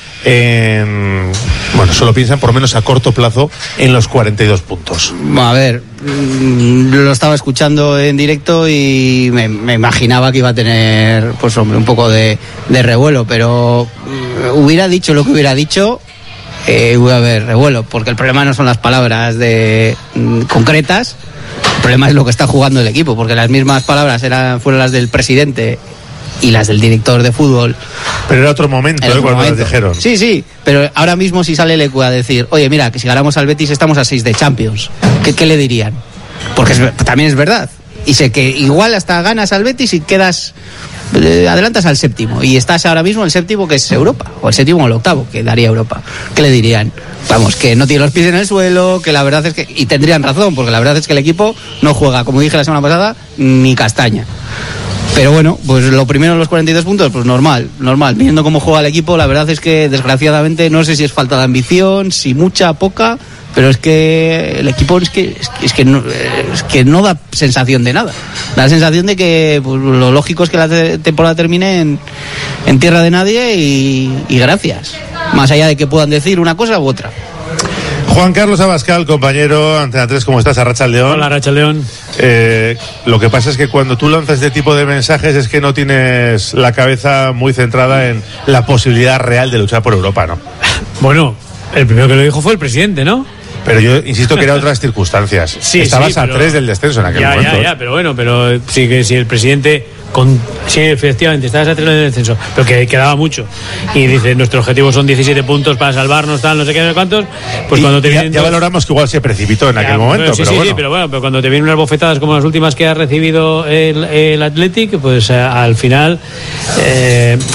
A: por lo menos a corto plazo en los 42 puntos.
R: A ver, lo estaba escuchando en directo y me imaginaba que iba a tener, pues hombre, un poco de revuelo, pero hubiera dicho lo que hubiera dicho, iba a haber revuelo, porque el problema no son las palabras concretas. El problema es lo que está jugando el equipo, porque las mismas palabras fueron las del presidente y las del director de fútbol.
A: Pero era otro momento, cuando las dijeron.
R: Sí, pero ahora mismo si sale Leque a decir, oye, mira, que si ganamos al Betis estamos a 6 de Champions, ¿qué le dirían? Porque también es verdad. Y sé que igual hasta ganas al Betis y quedas, adelantas al séptimo, y estás ahora mismo en el séptimo, que es Europa, o el séptimo o el octavo, que daría Europa. ¿Qué le dirían? Vamos, que no tiene los pies en el suelo, que la verdad es que, y tendrían razón, porque la verdad es que el equipo no juega, como dije la semana pasada, ni castaña. Pero bueno, pues lo primero en los 42 puntos, pues normal. Viendo cómo juega el equipo, la verdad es que desgraciadamente no sé si es falta de ambición, si mucha, poca, pero es que el equipo es que no da sensación de nada. Da la sensación de que pues, lo lógico es que la temporada termine en tierra de nadie y gracias. Más allá de que puedan decir una cosa u otra.
A: Juan Carlos Abascal, compañero, Antena 3, ¿cómo estás? Arratsaldeón.
S: Hola, Arratsaldeón.
A: Lo que pasa es que cuando tú lanzas este tipo de mensajes es que no tienes la cabeza muy centrada en la posibilidad real de luchar por Europa, ¿no?
S: Bueno, el primero que lo dijo fue el presidente, ¿no?
A: Pero yo insisto que eran otras circunstancias.
S: Sí,
A: estabas
S: pero,
A: a 3 del descenso en aquel momento.
S: Ya, pero bueno, sí que si el presidente sí, efectivamente, estabas a 3 del descenso, pero que quedaba mucho. Y dice, nuestro objetivo son 17 puntos para salvarnos, tal, no sé qué, no sé cuántos. Pues
A: y
S: cuando te vienen
A: ya valoramos que igual se precipitó en aquel momento.
S: Sí,
A: pero bueno.
S: pero cuando te vienen unas bofetadas como las últimas que ha recibido el Athletic, pues al final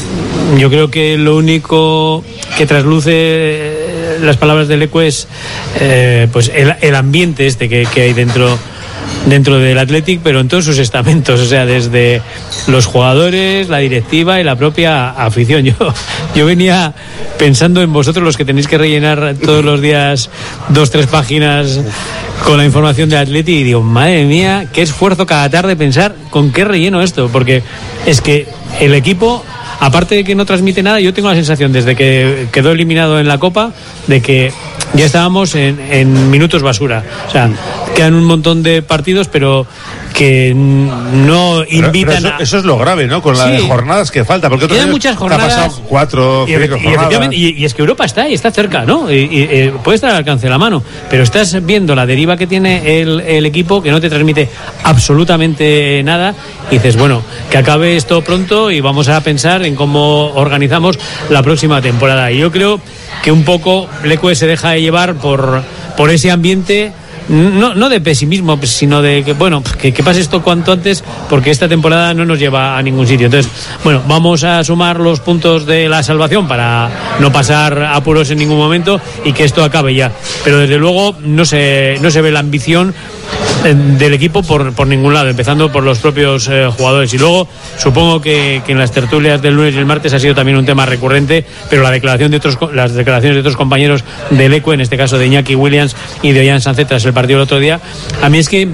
S: yo creo que lo único que trasluce las palabras de Leque es pues el ambiente que hay dentro del Athletic, pero en todos sus estamentos, o sea, desde los jugadores, la directiva y la propia afición. Yo venía pensando en vosotros, los que tenéis que rellenar todos los días 2-3 páginas con la información de Athletic, y digo, madre mía, qué esfuerzo cada tarde pensar con qué relleno esto, porque es que el equipo, aparte de que no transmite nada, yo tengo la sensación desde que quedó eliminado en la Copa de que ya estábamos en minutos basura. O sea, quedan un montón de partidos, pero que no invitan
A: pero eso es lo grave, ¿no? Con las jornadas que falta, porque
S: quedan muchas jornadas.
A: Ha pasado 4, 5 jornadas.
S: Y es que Europa está ahí, está cerca, ¿no? Y puede estar al alcance de la mano, pero estás viendo la deriva que tiene el equipo, que no te transmite absolutamente nada, y dices, bueno, que acabe esto pronto y vamos a pensar en cómo organizamos la próxima temporada. Y yo creo que un poco Leque se deja llevar por ese ambiente, no de pesimismo, sino de que, bueno, que pase esto cuanto antes, porque esta temporada no nos lleva a ningún sitio. Entonces, bueno, vamos a sumar los puntos de la salvación para no pasar apuros en ningún momento y que esto acabe ya. Pero desde luego no se ve la ambición del equipo por ningún lado, empezando por los propios jugadores. Y luego supongo que en las tertulias del lunes y el martes ha sido también un tema recurrente, pero las declaraciones de otros compañeros del Leque, en este caso de Iñaki Williams y de Ollán Sánchez tras el partido del otro día, a mí es que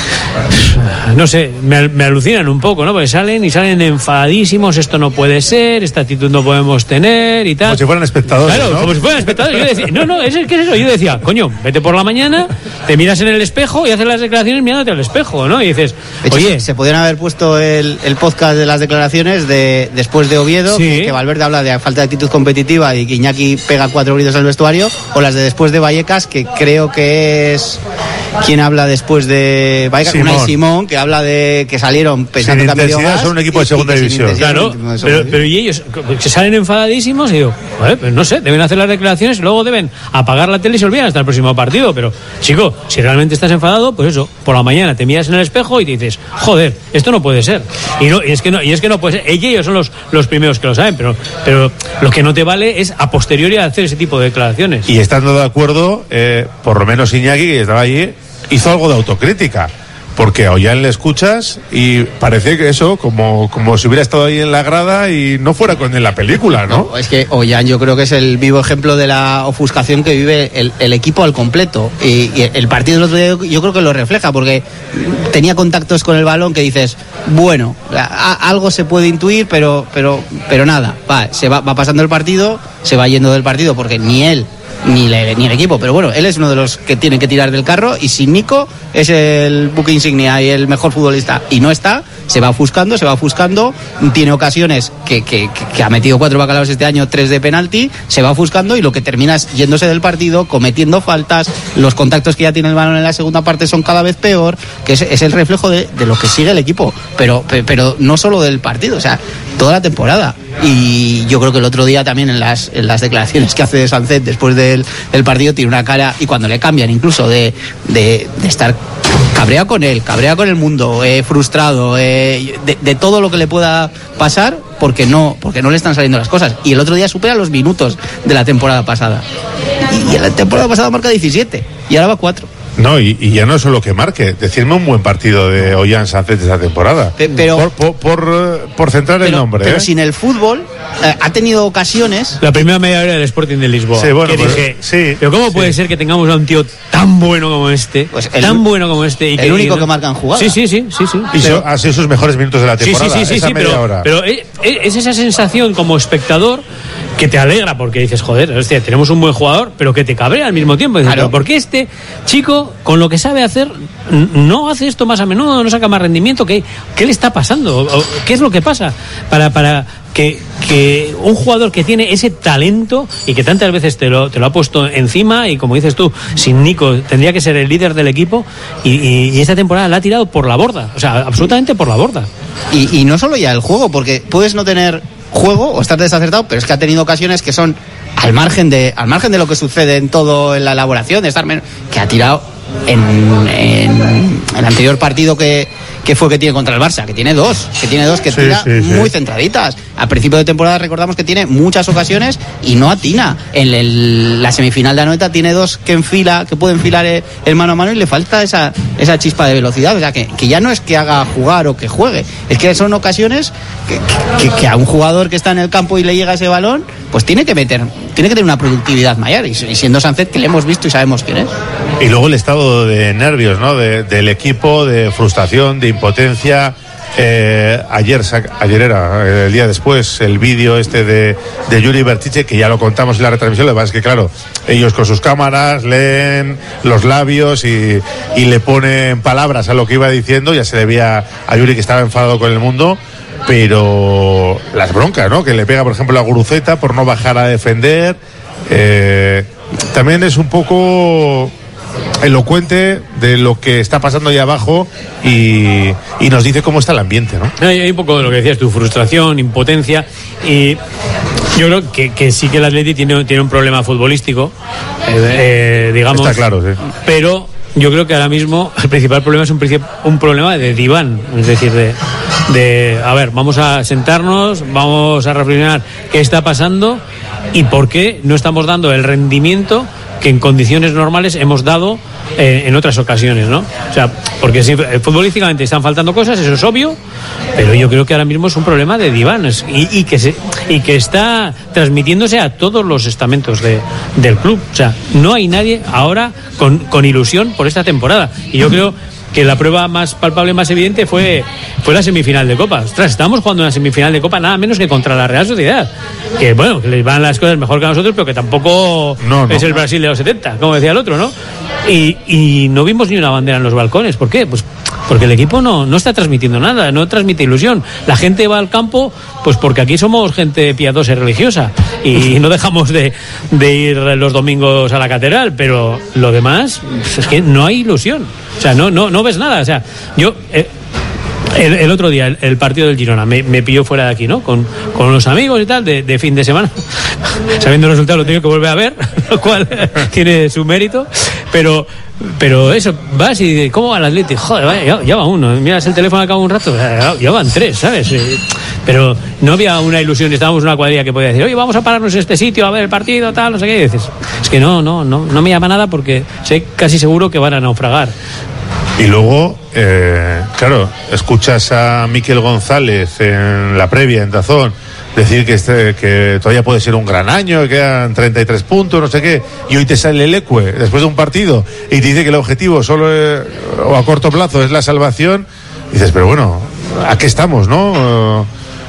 S: no sé, me alucinan un poco, ¿no? Porque salen enfadadísimos, esto no puede ser, esta actitud no podemos tener y tal.
A: Como si fueran espectadores,
S: claro, ¿no? Como si fueran espectadores. Yo decía, ¿qué es eso? Yo decía, coño, vete por la mañana, te miras en el espejo y haces las declaraciones mirándote al espejo, ¿no? Y dices, oye,
R: se podrían haber puesto el podcast de las declaraciones después de Oviedo, sí, que Valverde habla de falta de actitud competitiva y que Iñaki pega 4 gritos al vestuario, o las de después de Vallecas, que creo que es quien habla después de Vallecas, Unai Simón, que habla de que salieron pensando que a medio gas,
A: son un equipo de segunda división.
S: Claro, pero y ellos se salen enfadadísimos y digo, pues no sé, deben hacer las declaraciones y luego deben apagar la tele y se olvidan hasta el próximo partido. Pero, chico, si realmente estás enfadado, pues eso, por la mañana te miras en el espejo y te dices, joder, esto no puede ser. Y es que no puede ser. Ellos son los primeros que lo saben, pero lo que no te vale es a posteriori hacer ese tipo de declaraciones.
A: Y estando de acuerdo, por lo menos Iñaki, que estaba allí, hizo algo de autocrítica, porque a Ollán le escuchas y parece que eso, como si hubiera estado ahí en la grada y no fuera con él la película, ¿no?
R: Es que Ollán yo creo que es el vivo ejemplo de la ofuscación que vive el equipo al completo, y el partido del otro día yo creo que lo refleja, porque tenía contactos con el balón que dices, bueno, algo se puede intuir, pero nada, va pasando el partido, se va yendo del partido, porque ni él ni el equipo, pero bueno, él es uno de los que tienen que tirar del carro, y sin Nico es el buque insignia y el mejor futbolista, y no está, se va ofuscando, tiene ocasiones que ha metido 4 bacalaos este año, 3 de penalti, se va ofuscando, y lo que termina es yéndose del partido, cometiendo faltas, los contactos que ya tiene el balón en la segunda parte son cada vez peor, que es el reflejo de lo que sigue el equipo, pero no solo del partido, o sea, toda la temporada. Y yo creo que el otro día también en las declaraciones que hace de Sánchez después del partido tiene una cara, y cuando le cambian incluso de estar cabreado con él, cabreado con el mundo, frustrado, de todo lo que le pueda pasar, porque no le están saliendo las cosas. Y el otro día supera los minutos de la temporada pasada, y en la temporada pasada marca 17 y ahora va 4.
A: No, y ya no es solo que marque, decirme un buen partido de Ollán Sánchez de esta temporada.
R: Pero
A: por centrar el nombre.
R: Pero sin el fútbol, ha tenido ocasiones.
S: La primera media hora del Sporting de Lisboa.
A: Sí, bueno,
S: que dije, pero ¿cómo puede ser que tengamos a un tío tan bueno como este?
R: Pues
S: tan bueno como este. Y
R: el único que marca en jugada.
S: Sí.
A: Y ha sido sus mejores minutos de la temporada.
S: Sí,
A: hora.
S: Pero es esa sensación como espectador que te alegra, porque dices, joder, hostia, tenemos un buen jugador, pero que te cabrea al mismo tiempo. Dices, claro. ¿Por qué este chico, con lo que sabe hacer, no hace esto más a menudo, no saca más rendimiento? ¿Qué le está pasando? ¿Qué es lo que pasa? Para que un jugador que tiene ese talento y que tantas veces te lo ha puesto encima, y como dices tú, sin Nico tendría que ser el líder del equipo, y esta temporada la ha tirado por la borda, o sea, absolutamente por la borda.
R: Y no solo ya el juego, porque puedes no tener juego o estar desacertado, pero es que ha tenido ocasiones que son al margen de lo que sucede en la elaboración, de estar que ha tirado en el anterior partido que ¿qué fue que tiene contra el Barça? Que tiene dos que tira muy centraditas. Al principio de temporada recordamos que tiene muchas ocasiones y no atina. En la semifinal de Anoeta tiene dos que puede enfilar el mano a mano y le falta esa chispa de velocidad. O sea, que ya no es que haga jugar o que juegue, es que son ocasiones que a un jugador que está en el campo y le llega ese balón, pues tiene que tener una productividad mayor. Y siendo Sánchez, que le hemos visto y sabemos quién es.
A: Y luego el estado de nervios, ¿no? Del equipo, de frustración, de impotencia. Ayer era el día después el vídeo de Yuri Bertiche, que ya lo contamos en la retransmisión. Lo que pasa es que, claro, ellos con sus cámaras leen los labios y le ponen palabras a lo que iba diciendo. Ya se le veía a Yuri que estaba enfadado con el mundo, pero las broncas, ¿no?, que le pega, por ejemplo, a Guruceta por no bajar a defender, también es un poco elocuente de lo que está pasando ahí abajo y nos dice cómo está el ambiente, ¿no?
S: Hay un poco de lo que decías, tu frustración, impotencia, y yo creo que sí que el Atleti tiene un problema futbolístico, digamos. Está
A: claro, sí.
S: Pero yo creo que ahora mismo el principal problema es un problema de diván, es decir, a ver, vamos a sentarnos, vamos a reflexionar qué está pasando y por qué no estamos dando el rendimiento que en condiciones normales hemos dado en otras ocasiones, ¿no? O sea, porque sí, futbolísticamente están faltando cosas, eso es obvio, pero yo creo que ahora mismo es un problema de divanes y que está transmitiéndose a todos los estamentos del club. O sea, no hay nadie ahora con ilusión por esta temporada. Y yo creo que la prueba más palpable, más evidente fue la semifinal de Copa. Ostras, estamos jugando una semifinal de Copa nada menos que contra la Real Sociedad, que bueno, que les van las cosas mejor que a nosotros, pero que tampoco es el Brasil de los 70, como decía el otro, ¿no? Y no vimos ni una bandera en los balcones. ¿Por qué? Pues porque el equipo no está transmitiendo nada, no transmite ilusión. La gente va al campo pues porque aquí somos gente piadosa y religiosa y no dejamos de ir los domingos a la catedral, pero lo demás es que no hay ilusión. O sea, no ves nada. O sea, yo el otro día el partido del Girona me pilló fuera de aquí, ¿no? Con los amigos y tal de fin de semana. Sabiendo el resultado lo tengo que volver a ver, lo cual tiene su mérito, pero eso, vas y ¿cómo va el Atleti? Joder, vaya, ya va uno, miras el teléfono al cabo de un rato, ya van tres, ¿sabes? Pero no había una ilusión, estábamos en una cuadrilla que podía decir, oye, vamos a pararnos en este sitio a ver el partido, tal, no sé qué, y dices, es que no me llama nada porque sé casi seguro que van a naufragar.
A: Y luego, claro, escuchas a Miquel González en la previa, en Dazón, decir que todavía puede ser un gran año, que quedan 33 puntos, no sé qué, y hoy te sale el Leque después de un partido y te dice que el objetivo solo o a corto plazo es la salvación. Y dices, pero bueno, ¿a qué estamos, no?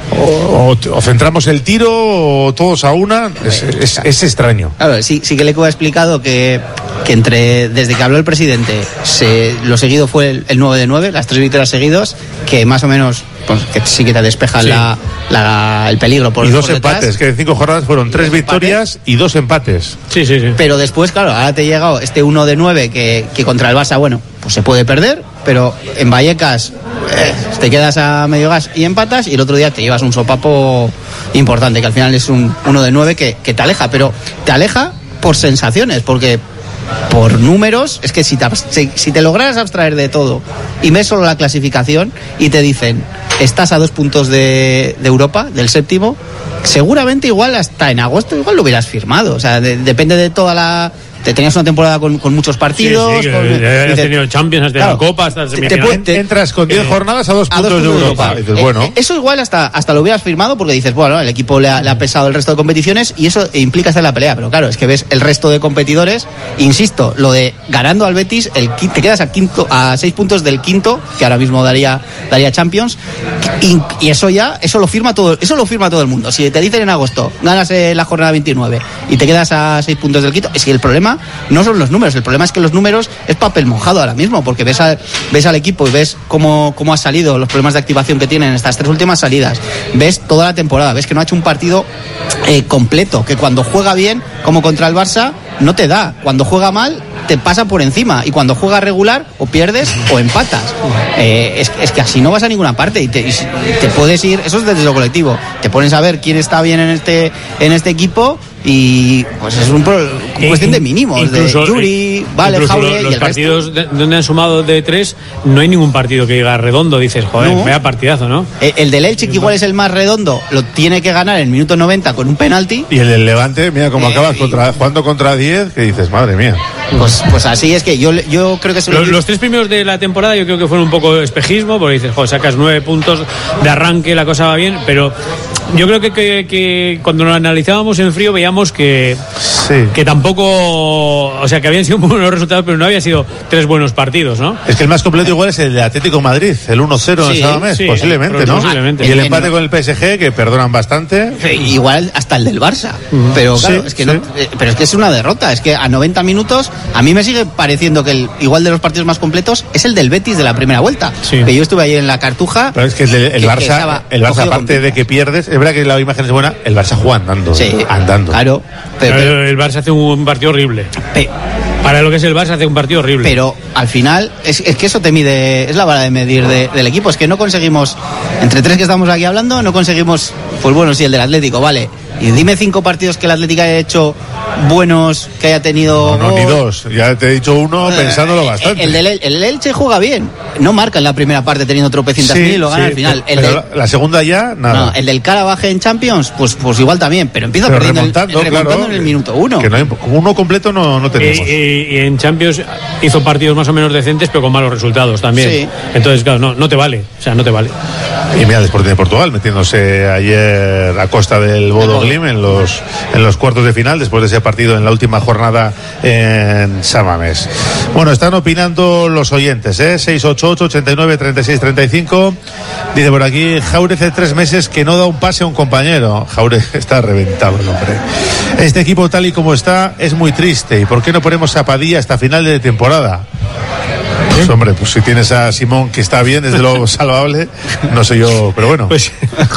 A: O centramos el tiro o todos a una. Es extraño.
R: Claro, sí que Leque ha explicado que desde que habló el presidente lo seguido fue el 9 de 9, las 3 victorias seguidos, que más o menos pues, que sí que te despejan el peligro por,
A: y 2
R: por
A: empates, que en 5 jornadas fueron 3 victorias y 2 empates.
S: Sí.
R: Pero después, claro, ahora te ha llegado este 1 de 9 que contra el Barça, bueno, pues se puede perder, pero en Vallecas te quedas a medio gas y empatas, y el otro día te llevas un sopapo importante, que al final es un 1 de 9 que te aleja, pero te aleja por sensaciones, porque por números, es que si te lograras abstraer de todo y ves solo la clasificación y te dicen estás a 2 puntos de Europa, del séptimo, seguramente igual hasta en agosto igual lo hubieras firmado. O sea, depende de toda la... Te tenías una temporada con muchos partidos.
S: Sí, has tenido Champions, has tenido Copa, hasta semifinales.
A: Entras con 10 jornadas a 2 puntos de Europa. Dices, bueno.
R: Eso igual hasta lo hubieras firmado, porque dices, bueno, el equipo le ha pesado el resto de competiciones y eso implica estar en la pelea. Pero claro, es que ves el resto de competidores, insisto, lo de ganando al Betis, te quedas a 6 puntos del quinto, que ahora mismo daría Champions, y eso lo firma todo el mundo. Si te dicen en agosto, ganas la jornada 29 y te quedas a 6 puntos del quinto, es que el problema no son los números, el problema es que los números es papel mojado ahora mismo, porque ves al equipo y ves cómo ha salido, los problemas de activación que tienen estas 3 últimas salidas, ves toda la temporada, ves que no ha hecho un partido completo, que cuando juega bien, como contra el Barça, no te da, cuando juega mal te pasa por encima, y cuando juega regular o pierdes o empatas. Es que así no vas a ninguna parte, y te puedes ir, eso es desde lo colectivo, te pones a ver quién está bien en este equipo y pues es cuestión de mínimos, incluso, de Yuri, Vale, Jaure
S: los
R: y el
S: partidos donde han sumado de 3, no hay ningún partido que diga redondo, dices, joder, vaya partidazo, ¿no?
R: El del Elche, que igual es el más redondo, lo tiene que ganar en el minuto 90 con un penalti.
A: Y el del Levante, mira cómo acabas jugando contra 10, que dices, madre mía.
R: Pues así es que yo creo que
S: los 3 primeros de la temporada yo creo que fueron un poco espejismo, porque dices, joder, sacas 9 puntos de arranque, la cosa va bien, pero yo creo que cuando lo analizábamos en frío veíamos que tampoco, o sea, que habían sido buenos resultados, pero no habían sido 3 buenos partidos, ¿no?
A: Es que el más completo igual es el de Atlético Madrid, el 1-0 en San Mamés, posiblemente, ¿no?
S: Posiblemente.
A: Y el empate con el PSG, que perdonan bastante.
R: Igual hasta el del Barça. Pero claro, es que pero es que es una derrota, es que a 90 minutos a mí me sigue pareciendo que igual de los partidos más completos es el del Betis de la primera vuelta. Que yo estuve ahí en la Cartuja.
A: Pero es que el Barça aparte de que pierdes, es verdad que la imagen es buena, el Barça juega andando. Andando.
S: Claro. Pero el Barça hace un partido horrible. Para lo que es el Barça hace un partido horrible.
R: Pero al final es que eso te mide, es la vara de medir del equipo. Es que no conseguimos, entre 3 que estamos aquí hablando, no conseguimos, pues bueno, sí, el del Atlético, vale. Y dime 5 partidos que el Atlético haya hecho buenos, que haya tenido...
A: No, ni 2, ya te he dicho uno pensándolo bastante.
R: El Elche juega bien, no marca en la primera parte teniendo tropecientas mil y lo gana al final.
A: Pero la segunda ya, nada.
R: No, el del Carabaje en Champions, pues igual también, pero empieza perdiendo remontando en el minuto 1.
A: Que no hay, uno completo no tenemos.
S: Y en Champions hizo partidos más o menos decentes, pero con malos resultados también. Sí. Entonces, claro, no te vale, o sea, no te vale.
A: Y mira el Sporting de Portugal metiéndose ayer a costa del Bodo Glimt en los cuartos de final, después de ese partido en la última jornada en San Mamés. Bueno, están opinando los oyentes, 688-89-36-35. Dice por aquí, Jaure hace 3 meses que no da un pase a un compañero. Jaure está reventado el hombre. Este equipo tal y como está es muy triste. ¿Y por qué no ponemos a Padilla hasta final de temporada? Pues hombre, pues si tienes a Simón, que está bien, desde luego salvable, no sé yo, pero bueno. Pues,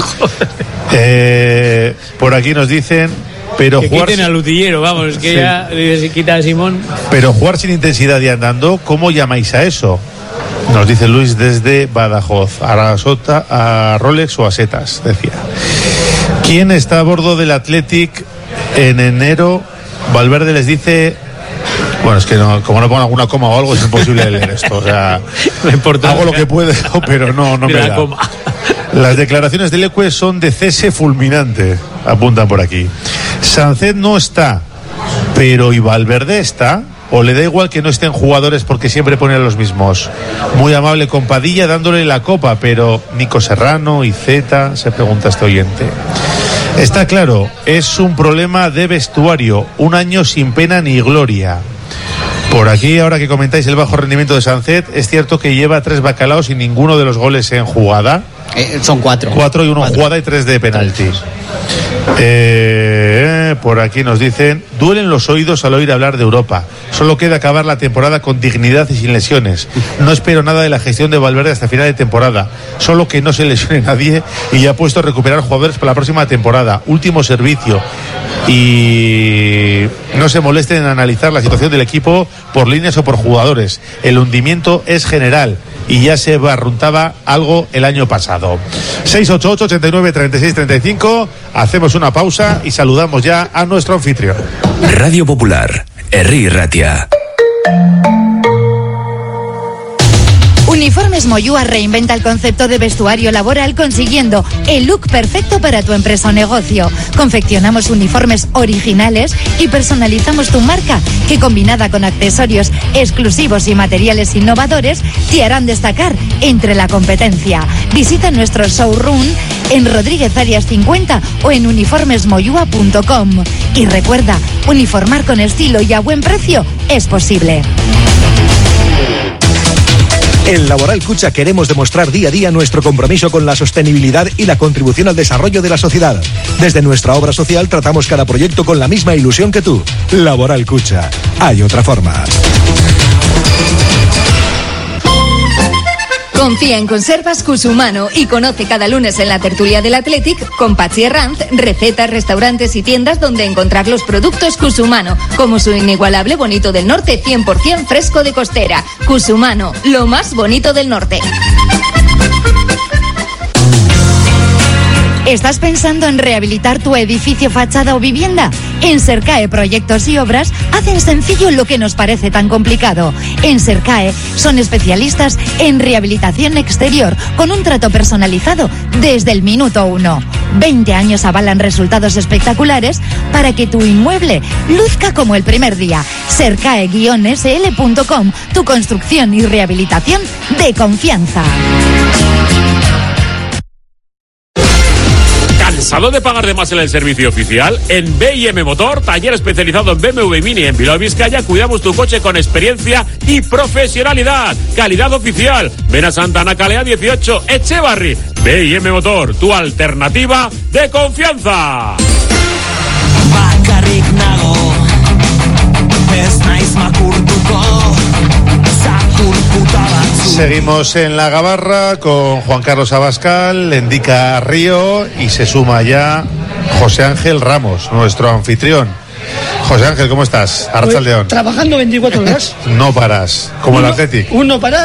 A: por aquí nos dicen, pero
S: que
A: jugar
S: quiten al utillero, vamos, es que ya se quita a Simón.
A: Pero jugar sin intensidad y andando, ¿cómo llamáis a eso? Nos dice Luis desde Badajoz, a Rolex o a Setas, decía. ¿Quién está a bordo del Athletic en enero? Valverde les dice... Bueno, es que como no pongo alguna coma o algo, es imposible leer esto. O sea, hago lo que puedo, pero no me da. Las declaraciones de Leque son de cese fulminante, apuntan por aquí. Sancet no está, pero ¿y Valverde está? ¿O le da igual que no estén jugadores porque siempre pone a los mismos? Muy amable con Padilla dándole la copa, pero Nico Serrano y Zeta, se pregunta este oyente. Está claro, es un problema de vestuario, un año sin pena ni gloria. Por aquí, ahora que comentáis el bajo rendimiento de Sancet, es cierto que lleva 3 bacalaos y ninguno de los goles en jugada.
R: Son 4.
A: 4 y 1 en jugada y 3 de penalti. Por aquí nos dicen, duelen los oídos al oír hablar de Europa. Solo queda acabar la temporada con dignidad y sin lesiones. No espero nada de la gestión de Valverde hasta final de temporada. Solo que no se lesione nadie y ya ha puesto a recuperar jugadores para la próxima temporada. Último servicio. Y no se molesten en analizar la situación del equipo por líneas o por jugadores. El hundimiento es general y ya se barruntaba algo el año pasado. 688-89-36-35. Hacemos una pausa y saludamos ya a nuestro anfitrión.
C: Radio Popular, Herri Ratia.
E: Uniformes Moyúa reinventa el concepto de vestuario laboral consiguiendo el look perfecto para tu empresa o negocio. Confeccionamos uniformes originales y personalizamos tu marca, que combinada con accesorios exclusivos y materiales innovadores te harán destacar entre la competencia. Visita nuestro showroom en Rodríguez Arias 50 o en uniformesmoyua.com. Y recuerda, uniformar con estilo y a buen precio es posible.
F: En Laboral Cucha queremos demostrar día a día nuestro compromiso con la sostenibilidad y la contribución al desarrollo de la sociedad. Desde nuestra obra social tratamos cada proyecto con la misma ilusión que tú. Laboral Cucha. Hay otra forma.
K: Confía en Conservas Cusumano y conoce cada lunes en la tertulia del Athletic con Pachi Herranz recetas, restaurantes y tiendas donde encontrar los productos Cusumano, como su inigualable bonito del norte 100% fresco de costera. Cusumano, lo más bonito del norte.
E: ¿Estás pensando en rehabilitar tu edificio, fachada o vivienda? En Sercae Proyectos y Obras hacen sencillo lo que nos parece tan complicado. En Sercae son especialistas en rehabilitación exterior con un trato personalizado desde el minuto 1. 20 años avalan resultados espectaculares para que tu inmueble luzca como el primer día. Sercae-sl.com, tu construcción y rehabilitación de confianza.
Q: ¿Cansado de pagar de más en el servicio oficial? En B&M Motor, taller especializado en BMW y Mini en Bilbao, Vizcaya, cuidamos tu coche con experiencia y profesionalidad. Calidad oficial. Ven a Santa Ana Calea 18, Echevarri. B&M Motor, tu alternativa de confianza.
D: Bakarrik nago, ez naiz makurtuko, zakurtuta batzu.
A: Seguimos en la Gabarra con Juan Carlos Abascal, Endica Río y se suma ya José Ángel Ramos, nuestro anfitrión. José Ángel, ¿cómo estás? Arratsaldeon.
T: Trabajando 24 horas.
A: No paras, como el Atleti.
T: No parar,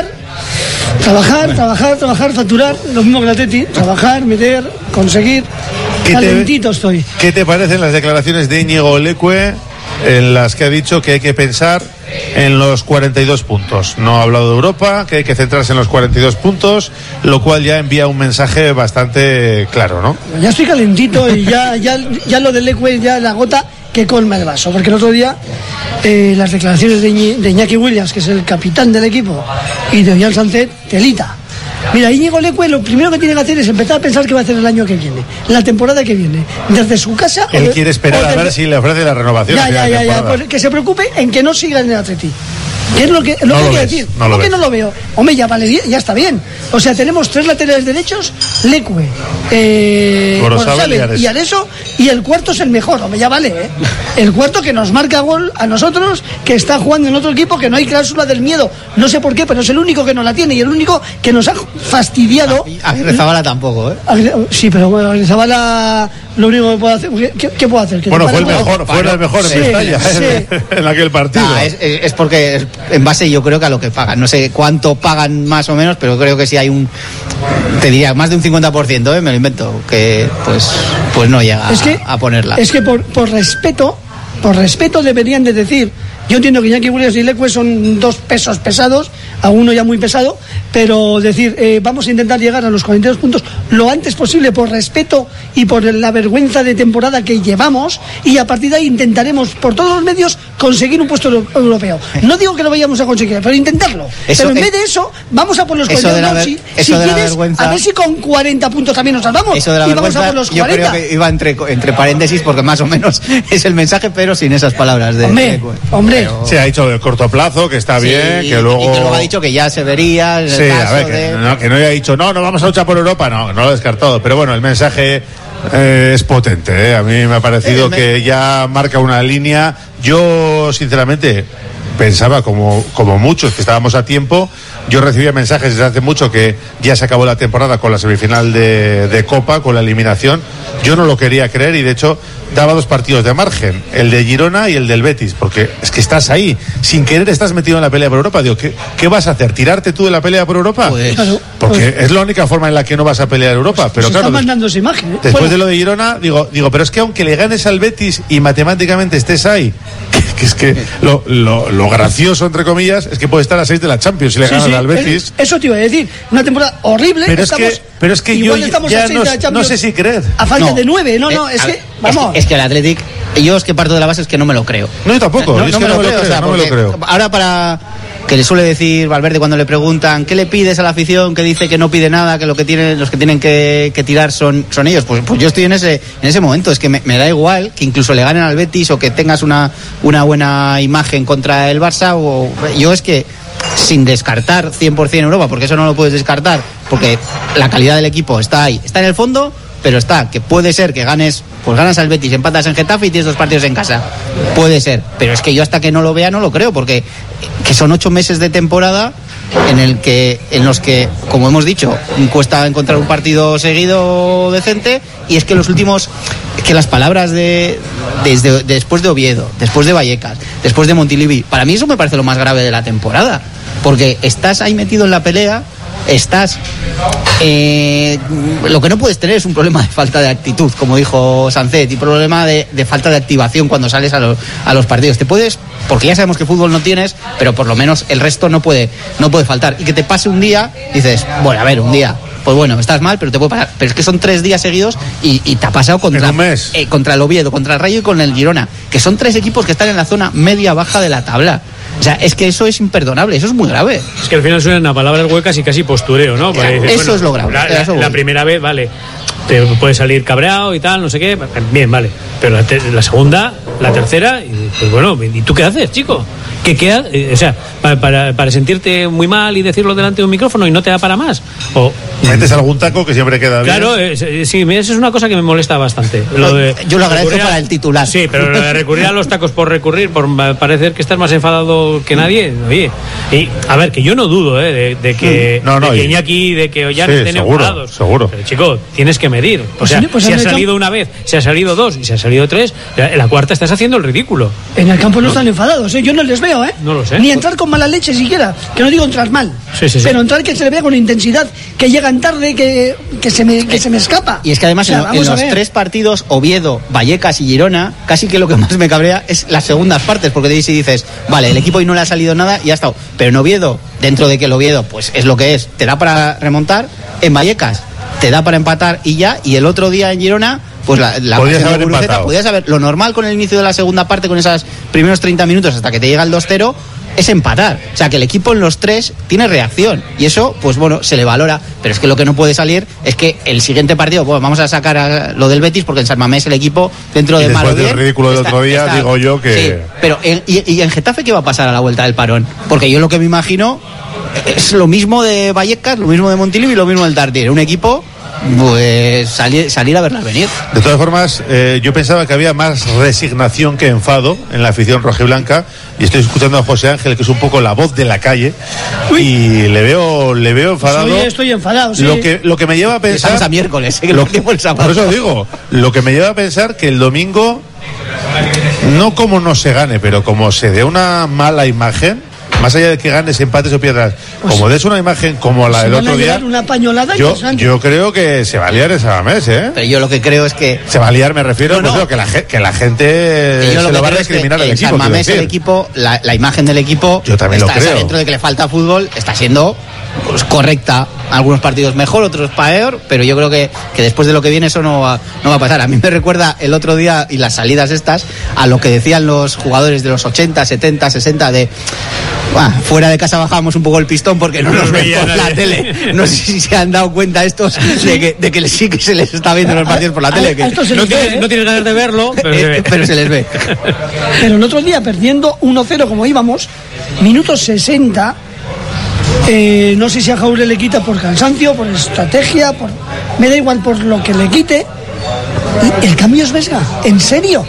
T: trabajar, facturar, lo mismo que el Atleti. Trabajar, meter, conseguir. Calentito estoy.
A: ¿Qué te parecen las declaraciones de Íñigo Leque en las que ha dicho que hay que pensar en los 42 puntos? No ha hablado de Europa, que hay que centrarse en los 42 puntos, lo cual ya envía un mensaje bastante claro, ¿no?
T: Ya estoy calentito y ya lo de Leque, ya la gota que colma el vaso, porque el otro día las declaraciones de Iñaki Williams, que es el capitán del equipo, y de Ollán Sánchez, telita. Mira, Íñigo Leque lo primero que tiene que hacer es empezar a pensar qué va a hacer el año que viene, la temporada que viene, desde su casa.
A: Él quiere esperar a ver si le ofrece la renovación.
T: Ya, pues que se preocupe en que no siga en el Atleti. ¿Qué es lo que no quiere decir? ¿Cómo que no lo veo? Hombre, ya vale, ya está bien. O sea, tenemos 3 laterales derechos, Leque, Gorosabel y Areso, y el cuarto es el mejor. Hombre, ya vale, ¿eh? El cuarto que nos marca gol a nosotros, que está jugando en otro equipo, que no hay cláusula del miedo. No sé por qué, pero es el único que no la tiene y el único que nos ha fastidiado.
R: Aguirrezabala tampoco, ¿eh?
T: Sí, pero bueno, Aguirrezabala lo único que puede hacer, ¿qué puede hacer?
A: Bueno, fue el mejor en Mestalla, en aquel partido.
R: Es porque en base yo creo que a lo que pagan, no sé cuánto pagan más o menos, pero creo que sí hay te diría más de un 50%, me lo invento, que pues no llega a ponerla.
T: Es que por respeto deberían de decir. Yo entiendo que Iñaki Williams y Leque son 2 pesos pesados, a uno ya muy pesado, pero decir, vamos a intentar llegar a los 42 puntos lo antes posible por respeto y por la vergüenza de temporada que llevamos, y a partir de ahí intentaremos por todos los medios conseguir un puesto europeo. No digo que lo vayamos a conseguir, pero intentarlo. Pero en vez de eso, vamos a por los 42. Si quieres, a ver si con 40 puntos también nos salvamos.
R: Eso de la vergüenza, vamos a por los 40. Yo creo que iba entre paréntesis, porque más o menos es el mensaje, pero sin esas palabras de
T: hombre.
A: Se ha dicho de corto plazo, que está bien, que luego...
R: Y que luego ha dicho que ya se vería en el caso
A: que no haya dicho, no vamos a luchar por Europa, no lo ha descartado. Pero bueno, el mensaje es potente, A mí me ha parecido que ya marca una línea. Yo, sinceramente, pensaba, como muchos, que estábamos a tiempo. Yo recibía mensajes desde hace mucho que ya se acabó la temporada con la semifinal de Copa, con la eliminación. Yo no lo quería creer y de hecho daba 2 partidos de margen, el de Girona y el del Betis, porque es que estás ahí, sin querer estás metido en la pelea por Europa. Digo, ¿qué vas a hacer? ¿Tirarte tú de la pelea por Europa? Porque es la única forma en la que no vas a pelear Europa. Pero claro,
T: está mandando esa imagen,
A: después de lo de Girona, digo, pero es que aunque le ganes al Betis y matemáticamente estés ahí, que es que lo gracioso, entre comillas, es que puede estar a 6 de la Champions si le ganas al Betis.
T: Eso te iba a decir, una temporada horrible.
A: Pero es que yo ya no sé si creer.
T: A falta de 9, es que, vamos.
R: Es que el Athletic, yo es que parto de la base es que no me lo creo.
A: No, yo tampoco. No me lo creo.
R: Ahora para... que le suele decir Valverde cuando le preguntan ¿qué le pides a la afición? Que dice que no pide nada, que los que tienen que tirar son ellos. Pues yo estoy en ese momento. Es que me da igual que incluso le ganen al Betis o que tengas una buena imagen contra el Barça. Yo es que sin descartar 100% Europa, porque eso no lo puedes descartar, porque la calidad del equipo está ahí, está en el fondo, pero que puede ser que ganas al Betis, empatas en Getafe y tienes 2 partidos en casa, puede ser, pero es que yo hasta que no lo vea no lo creo, porque que son 8 meses de temporada en los que, como hemos dicho, cuesta encontrar un partido seguido decente, y es que los últimos, que las palabras después de Oviedo, después de Vallecas, después de Montilivi, para mí eso me parece lo más grave de la temporada, porque estás ahí metido en la pelea estás... lo que no puedes tener es un problema de falta de actitud, como dijo Sancet, y problema de falta de activación cuando sales a los partidos. Te puedes, porque ya sabemos que fútbol no tienes, pero por lo menos el resto no puede faltar. Y que te pase un día, dices, bueno, a ver, un día, pues bueno, estás mal, pero te puede pasar. Pero es que son 3 días seguidos y te ha pasado contra el Oviedo, contra el Rayo y con el Girona, que son 3 equipos que están en la zona media-baja de la tabla. O sea, es que eso es imperdonable, eso es muy grave.
S: Es que al final suenan a palabras huecas y casi postureo, ¿no?
R: Dices, eso bueno, es lo grave.
S: La primera vez, vale, te puede salir cabreado y tal, no sé qué, bien, vale. Pero la segunda, la tercera, pues bueno, ¿y tú qué haces, chico? ¿Qué o sea, para sentirte muy mal y decirlo delante de un micrófono y no te da para más? O
A: metes algún taco que siempre queda bien.
S: Claro, sí, eso es una cosa que me molesta bastante.
R: Yo lo agradezco para el titular.
S: Sí, pero lo de recurrir a los tacos por recurrir, por parecer que estás más enfadado que nadie, oye. Y a ver, que yo no dudo de que Iñaki, de que Ollán estén enfadados.
A: Seguro.
S: Pero chico, tienes que medir. O sea, si ha salido una vez, si ha salido 2 y si ha salido 3, la cuarta estás haciendo el ridículo.
T: En el campo no están enfadados, yo no les veo,
S: No lo sé.
T: Ni entrar con mala leche siquiera, que no digo entrar mal,
S: sí.
T: pero entrar que se le vea con intensidad, que llegan tarde, que se me escapa.
R: Y es que además en los 3 partidos, Oviedo, Vallecas y Girona, casi que lo que más me cabrea es las segundas partes, porque dices, vale, el equipo hoy no le ha salido nada y ha estado, pero en Oviedo, dentro de que el Oviedo pues es lo que es, te da para remontar, en Vallecas te da para empatar y ya, y el otro día en Girona pues
A: podías haber empatado.
R: Podías haber, lo normal con el inicio de la segunda parte, con esos primeros 30 minutos hasta que te llega el 2-0, es empatar. O sea, que el equipo en los 3 tiene reacción. Y eso, pues bueno, se le valora. Pero es que lo que no puede salir es que el siguiente partido, bueno, vamos a sacar a lo del Betis, porque en San Mamés el equipo, dentro de malo bien...
A: Después del ridículo del otro día, digo yo que...
R: Sí, pero ¿y en Getafe qué va a pasar a la vuelta del parón? Porque yo lo que me imagino es lo mismo de Vallecas, lo mismo de Montilivi y lo mismo del Tartiere. Un equipo... pues salir a verlas venir.
A: De todas formas, yo pensaba que había más resignación que enfado en la afición rojiblanca, y estoy escuchando a José Ángel, que es un poco la voz de la calle. Y le veo enfadado.
T: Estoy enfadado, sí.
A: Lo que me lleva a pensar...
R: Estamos a miércoles,
A: por eso digo, lo que me lleva a pensar que el domingo, no como no se gane, pero como se dé una mala imagen, más allá de que ganes, empates o pierdas, pues como des una imagen como la del otro día,
T: una pañolada,
A: yo creo que se va a liar esa mes,
R: Pero yo lo que creo es que...
A: Se va a liar, me refiero, que la gente se lo va a recriminar al equipo.
R: San Mamés, el equipo, la imagen del equipo,
A: yo también lo creo.
R: Dentro de que le falta fútbol, está siendo pues correcta. Algunos partidos mejor, otros peor, pero yo creo que después de lo que viene eso no va a pasar. A mí me recuerda el otro día y las salidas estas a lo que decían los jugadores de los 80, 70, 60 de... fuera de casa bajábamos un poco el pistón porque no nos ven por la tele. No sé si se han dado cuenta estos de que sí que se les está viendo los partidos por la tele. Que
S: no tienes ganas de verlo,
R: pero se les ve.
T: Pero el otro día, perdiendo 1-0 como íbamos, minutos 60... no sé si a Jaure le quita por cansancio, por estrategia, me da igual por lo que le quite. El cambio es Vesga, ¿en serio?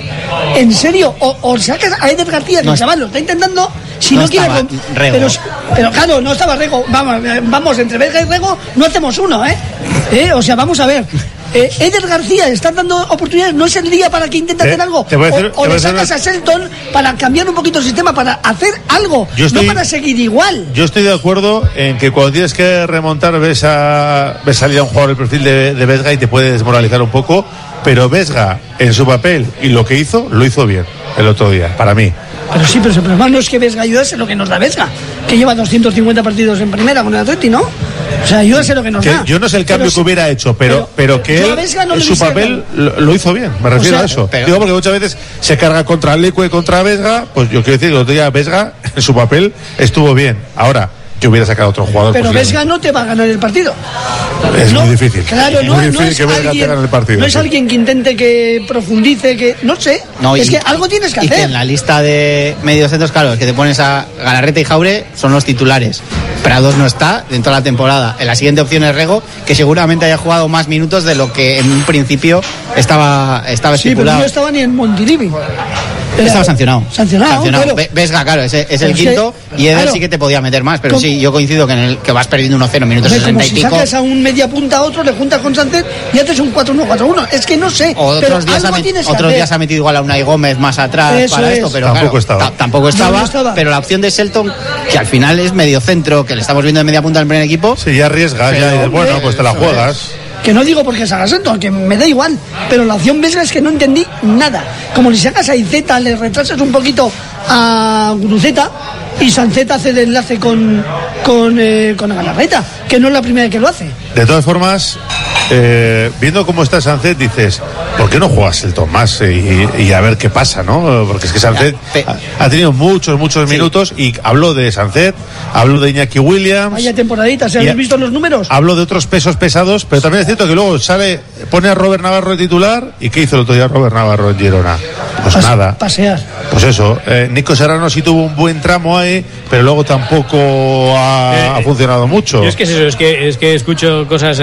T: O sacas a Eder García, que el chaval lo está intentando, si no quiere... Pero claro, no estaba Rego. Vamos, entre Vesga y Rego no hacemos uno, o sea, vamos a ver. Eder García está dando oportunidades, no es el día para que intente hacer algo, o le sacas a Shelton para cambiar un poquito el sistema, para hacer algo, no para seguir igual.
A: Yo estoy de acuerdo en que cuando tienes que remontar ves salir a un jugador el perfil de Vesga y te puede desmoralizar un poco, pero Vesga en su papel y lo que hizo, lo hizo bien el otro día, para mí.
T: Pero sí, pero el problema no es que Vesga ayudase lo que nos da Vesga, que lleva 250 partidos en primera con el Atleti, ¿no? O sea, ayúdase lo que nos da.
A: Yo no sé el cambio que hubiera hecho, pero que él en su papel lo hizo bien, me refiero a eso. Digo, porque muchas veces se carga contra Leque, contra Vesga, pues yo quiero decir que el otro día Vesga en su papel estuvo bien. Ahora, yo hubiera sacado a otro jugador.
T: Pero Vesga no te va a ganar el partido.
A: Es muy difícil.
T: Claro, no es alguien que intente, que profundice, que no sé. Es que algo tienes que hacer.
R: Y que en la lista de mediocentros, claro, es que te pones a Galarreta y Jaure, son los titulares. Prados no está dentro de la temporada. En la siguiente opción es Rego, que seguramente haya jugado más minutos de lo que en un principio estaba
T: sí,
R: estipulado.
T: pero no estaba ni en Montilivi.
R: Estaba sancionado.
T: Sancionado. Claro.
R: Vesga, claro, es el quinto y Eder claro. Sí que te podía meter más, pero sí, yo coincido que vas perdiendo 1-0 minutos 60 y pico.
T: Si sacas a un media punta a otro, le juntas con Sánchez y haces un 4-1-4-1. Es que no sé.
R: O otros días ha metido igual a Unai Gómez más atrás para esto, pero tampoco estaba. Pero la opción de Shelton, que al final es medio centro, que le estamos viendo de media punta en el primer equipo.
A: Sí, ya arriesgas, ya dices, bueno, pues te la juegas.
T: Que no digo porque salga Shelton, que me da igual, pero la opción Vesga es que no entendí nada. Como si sacas a Iceta, le retrasas un poquito a Guruceta y Sancet hace el enlace con Galarreta, que no es la primera vez que lo hace.
A: De todas formas, viendo cómo está Sancet, dices, ¿por qué no juegas el Tomás y a ver qué pasa, ¿no? Porque es que Sancet ha tenido muchos minutos y habló de Sancet, habló de Iñaki Williams.
T: Vaya temporadita, ¿se habéis visto los números?
A: Habló de otros pesos pesados, pero también es cierto que luego pone a Robert Navarro de titular. ¿Y qué hizo el otro día Robert Navarro en Girona? Pues nada.
T: Pasear.
A: Pues eso, Nico Serrano sí tuvo un buen tramo ahí, pero luego tampoco ha funcionado mucho.
S: Yo es que es eso, es que escucho cosas,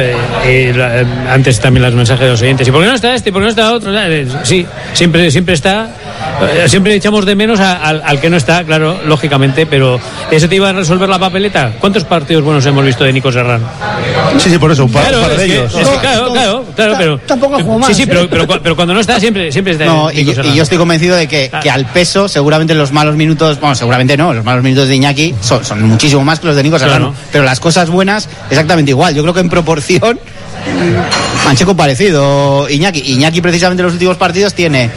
S: antes también los mensajes de los oyentes. ¿Y por qué no está este? ¿Y por qué no está otro? Sí, siempre está. Siempre echamos de menos al que no está, claro, lógicamente, pero ¿ese te iba a resolver la papeleta? ¿Cuántos partidos buenos hemos visto de Nico Serrano?
A: Sí, por eso, un par de ellos.
S: Claro, pero
T: tampoco juego más.
S: Sí, pero cuando no está, siempre está.
R: No, y yo estoy convencido de que al peso, seguramente los malos minutos, bueno, seguramente no, los malos minutos de Iñaki son muchísimo más que los de Nico Serrano, claro. Pero las cosas buenas, exactamente igual. Yo creo que en proporción Mancheco parecido. Iñaki precisamente en los últimos partidos tiene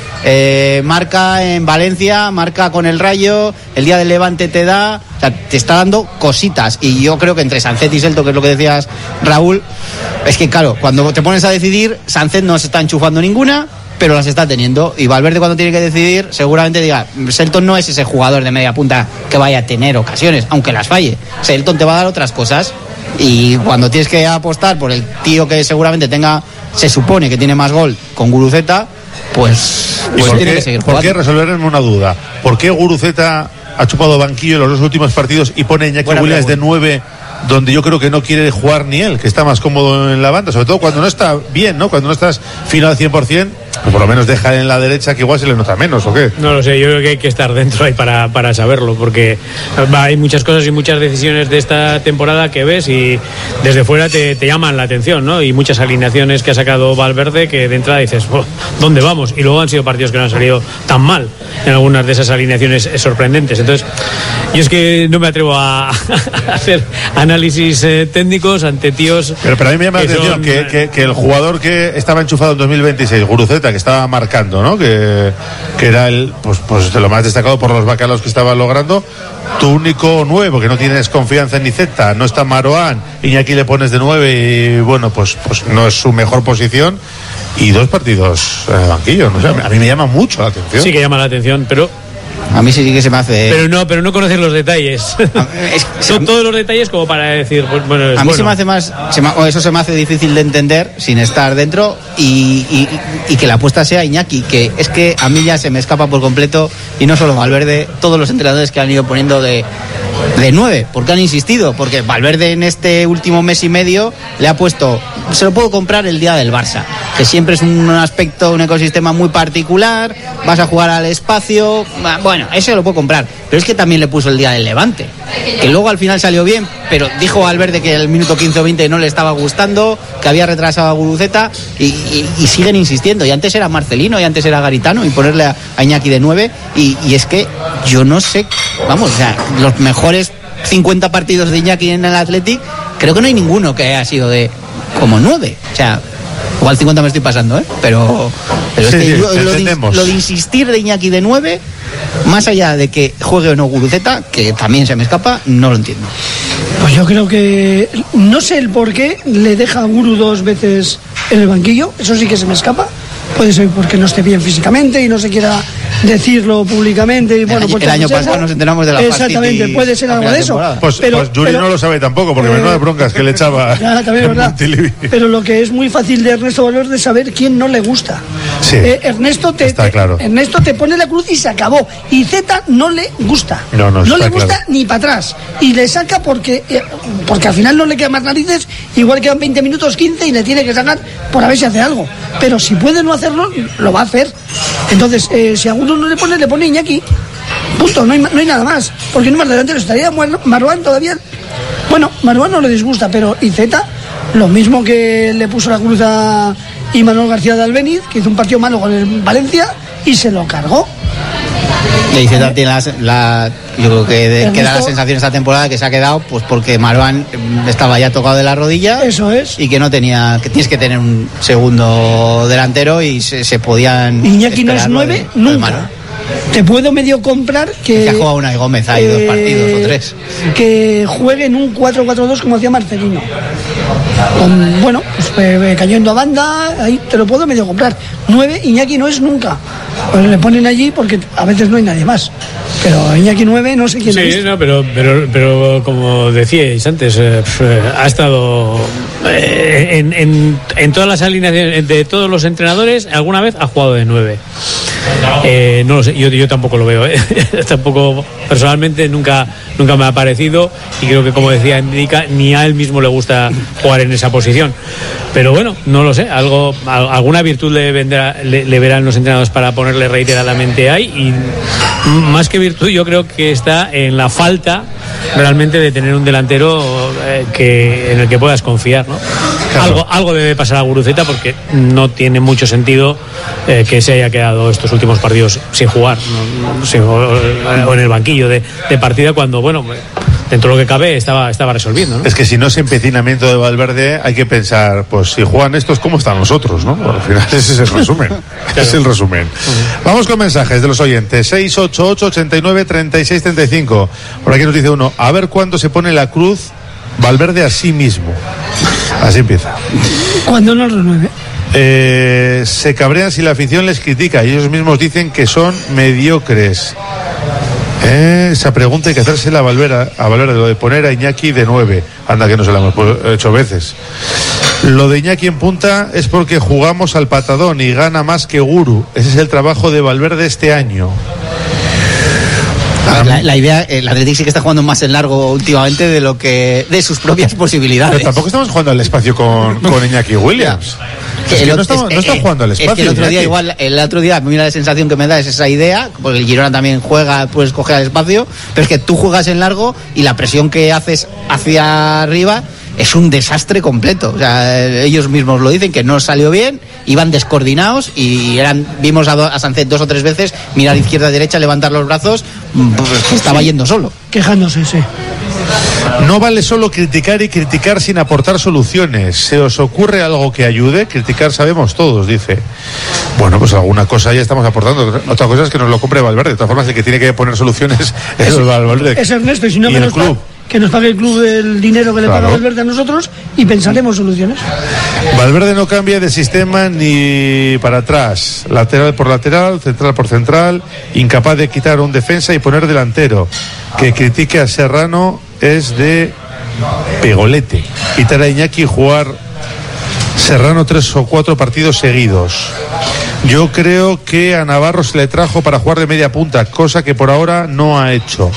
R: marca en Valencia, marca con el Rayo, el día del Levante te da, o sea, te está dando cositas. Y yo creo que entre Sancet y Shelton, que es lo que decías, Raúl, es que claro, cuando te pones a decidir, Sancet no se está enchufando ninguna, pero las está teniendo, y Valverde cuando tiene que decidir seguramente diga, Shelton no es ese jugador de media punta que vaya a tener ocasiones, aunque las falle. Shelton te va a dar otras cosas, y cuando tienes que apostar por el tío que seguramente se supone que tiene más gol con Guruceta, pues tiene que seguir jugando.
A: ¿Por qué? Resolverme una duda. ¿Por qué Guruceta ha chupado banquillo en los dos últimos partidos y pone a Iñaki Williams de 9, donde yo creo que no quiere jugar ni él, que está más cómodo en la banda, sobre todo cuando no está bien, ¿no? Cuando no estás fino al 100%, pues por lo menos deja en la derecha, que igual se le nota menos, ¿o qué?
S: No lo sé, yo creo que hay que estar dentro ahí para saberlo, porque hay muchas cosas y muchas decisiones de esta temporada que ves y desde fuera te llaman la atención, ¿no? Y muchas alineaciones que ha sacado Valverde que de entrada dices, ¿dónde vamos? Y luego han sido partidos que no han salido tan mal en algunas de esas alineaciones sorprendentes. Entonces, yo es que no me atrevo a hacer análisis técnicos ante tíos.
A: Pero a mí me llama la atención que el jugador que estaba enchufado en 2026, Guruceta, que estaba marcando, ¿no? Que era el pues de lo más destacado por los bacalos que estaba logrando, tu único 9, porque no tienes confianza en Iceta, no está Marouane, Iñaki le pones de 9 y bueno, pues no es su mejor posición, y 2 partidos en el banquillo, no sé, a mí me llama mucho la atención.
S: Sí que llama la atención, pero
R: a mí sí que se me hace.
S: Pero no conocer los detalles. Son todos los detalles como para decir, pues, bueno.
R: A mí se me hace eso se me hace difícil de entender sin estar dentro y que la apuesta sea Iñaki, que es que a mí ya se me escapa por completo, y no solo Valverde, todos los entrenadores que han ido poniendo de 9, porque han insistido, porque Valverde en este último mes y medio le ha puesto, se lo puedo comprar el día del Barça, que siempre es un aspecto, un ecosistema muy particular, vas a jugar al espacio, bueno, eso lo puedo comprar, pero es que también le puso el día del Levante, que luego al final salió bien, pero dijo Valverde que el minuto 15 o 20 no le estaba gustando, que había retrasado a Guruceta, y siguen insistiendo, y antes era Marcelino y antes era Garitano, y ponerle a Iñaki de 9, y es que yo no sé, vamos, o sea, los mejores 50 partidos de Iñaki en el Athletic, creo que no hay ninguno que haya sido de como 9, o sea, igual 50 me estoy pasando, pero sí, es que lo de insistir de Iñaki de 9, más allá de que juegue o no Guruceta, que también se me escapa, no lo entiendo.
T: Pues yo creo que no sé el por qué le deja a Guru 2 veces en el banquillo, eso sí que se me escapa. Puede ser porque no esté bien físicamente y no se quiera decirlo públicamente, y bueno,
R: el año pasado nos enteramos de la
T: exactamente, puede ser algo de eso.
A: Pues Yuri no lo sabe tampoco, porque menuda de broncas que le echaba.
T: Ya, también es verdad. Pero lo que es muy fácil de Ernesto Valverde es saber quién no le gusta.
A: Sí,
T: Ernesto
A: claro.
T: Ernesto te pone la cruz y se acabó. Y Zeta no le gusta. No le gusta claro. Ni para atrás. Y le saca porque al final no le quedan más narices, igual quedan 20 minutos, 15, y le tiene que sacar por a ver si hace algo. Pero si puede no hacerlo, lo va a hacer. Entonces, si a uno no le pone Iñaki. Punto, no hay nada más. Porque no más delantero estaría Marwan todavía. Bueno, Marwan no le disgusta, pero Iceta, lo mismo que le puso la cruz a Imanol García de Albeniz, que hizo un partido malo con el Valencia y se lo cargó.
R: Y Iceta tiene yo creo que queda la sensación esta temporada que se ha quedado pues porque Marwan estaba ya tocado de la rodilla.
T: Eso es.
R: Y que no tenía, que tienes que tener un segundo delantero y se podían.
T: Iñaki no es 9 nunca. Te puedo medio comprar que ha
R: jugado Unai Gómez ahí 2 partidos o 3.
T: Que juegue en un 4-4-2 como hacía Marcelino. Bueno, pues cayendo a banda, ahí te lo puedo medio comprar. 9, Iñaki no es nunca. Pues le ponen allí porque a veces no hay nadie más. Pero Iñaki 9 no sé quién es.
S: Sí, no, pero como decíais antes, ha estado en todas las alineaciones de todos los entrenadores, alguna vez ha jugado de 9. No lo sé, yo tampoco lo veo, tampoco personalmente nunca me ha parecido, y creo que, como decía Indica, ni a él mismo le gusta jugar en esa posición. Pero bueno, no lo sé, alguna virtud le verán los entrenadores para ponerle reiteradamente ahí, y más que virtud yo creo que está en la falta realmente de tener un delantero en el que puedas confiar, ¿no? Claro. Algo debe pasar a Guruceta, porque no tiene mucho sentido que se haya quedado estos últimos partidos sin jugar, o en el banquillo de partida, cuando, bueno, dentro de lo que cabe estaba resolviendo, ¿no?
A: Es que si no es empecinamiento de Valverde, hay que pensar, pues si juegan estos, ¿cómo están los otros, no? Bueno, al final ese es el resumen. Claro. Es el resumen. Vamos con mensajes de los oyentes. 688-89-3635. Por aquí nos dice uno: a ver cuándo se pone la cruz Valverde a sí mismo. Así empieza.
T: Cuando no renueve.
A: Se cabrean si la afición les critica y ellos mismos dicen que son mediocres. Esa pregunta hay que hacérsela a Valverde, lo de poner a Iñaki de 9. Anda, que no se la hemos hecho veces. Lo de Iñaki en punta es porque jugamos al patadón y gana más que Guru. Ese es el trabajo de Valverde este año.
R: La idea, el Athletic sí que está jugando más en largo últimamente de sus propias posibilidades.
A: Pero tampoco estamos jugando al espacio con Iñaki Williams. No está jugando al espacio.
R: Es que el otro día a mí la sensación que me da es esa idea, porque el Girona también juega, puedes coger al espacio, pero es que tú juegas en largo y la presión que haces hacia arriba es un desastre completo. O sea, ellos mismos lo dicen, que no salió bien, iban descoordinados y vimos a Sánchez 2 o 3 veces mirar izquierda a derecha, levantar los brazos, pues estaba yendo solo.
T: Quejándose, sí.
A: No vale solo criticar y criticar sin aportar soluciones. ¿Se os ocurre algo que ayude? Criticar sabemos todos, dice. Bueno, pues alguna cosa ya estamos aportando. Otra cosa es que nos lo compre Valverde. De todas formas, el que tiene que poner soluciones es Valverde.
T: Es Ernesto, y si no, que nos pague el club el dinero que le paga Valverde a nosotros y pensaremos soluciones.
A: Valverde no cambia de sistema ni para atrás, lateral por lateral, central por central, incapaz de quitar un defensa y poner delantero. Que critique a Serrano es de pegolete. Quitar a Iñaki y jugar Serrano 3 o 4 partidos seguidos. Yo creo que a Navarro se le trajo para jugar de media punta, cosa que por ahora no ha hecho.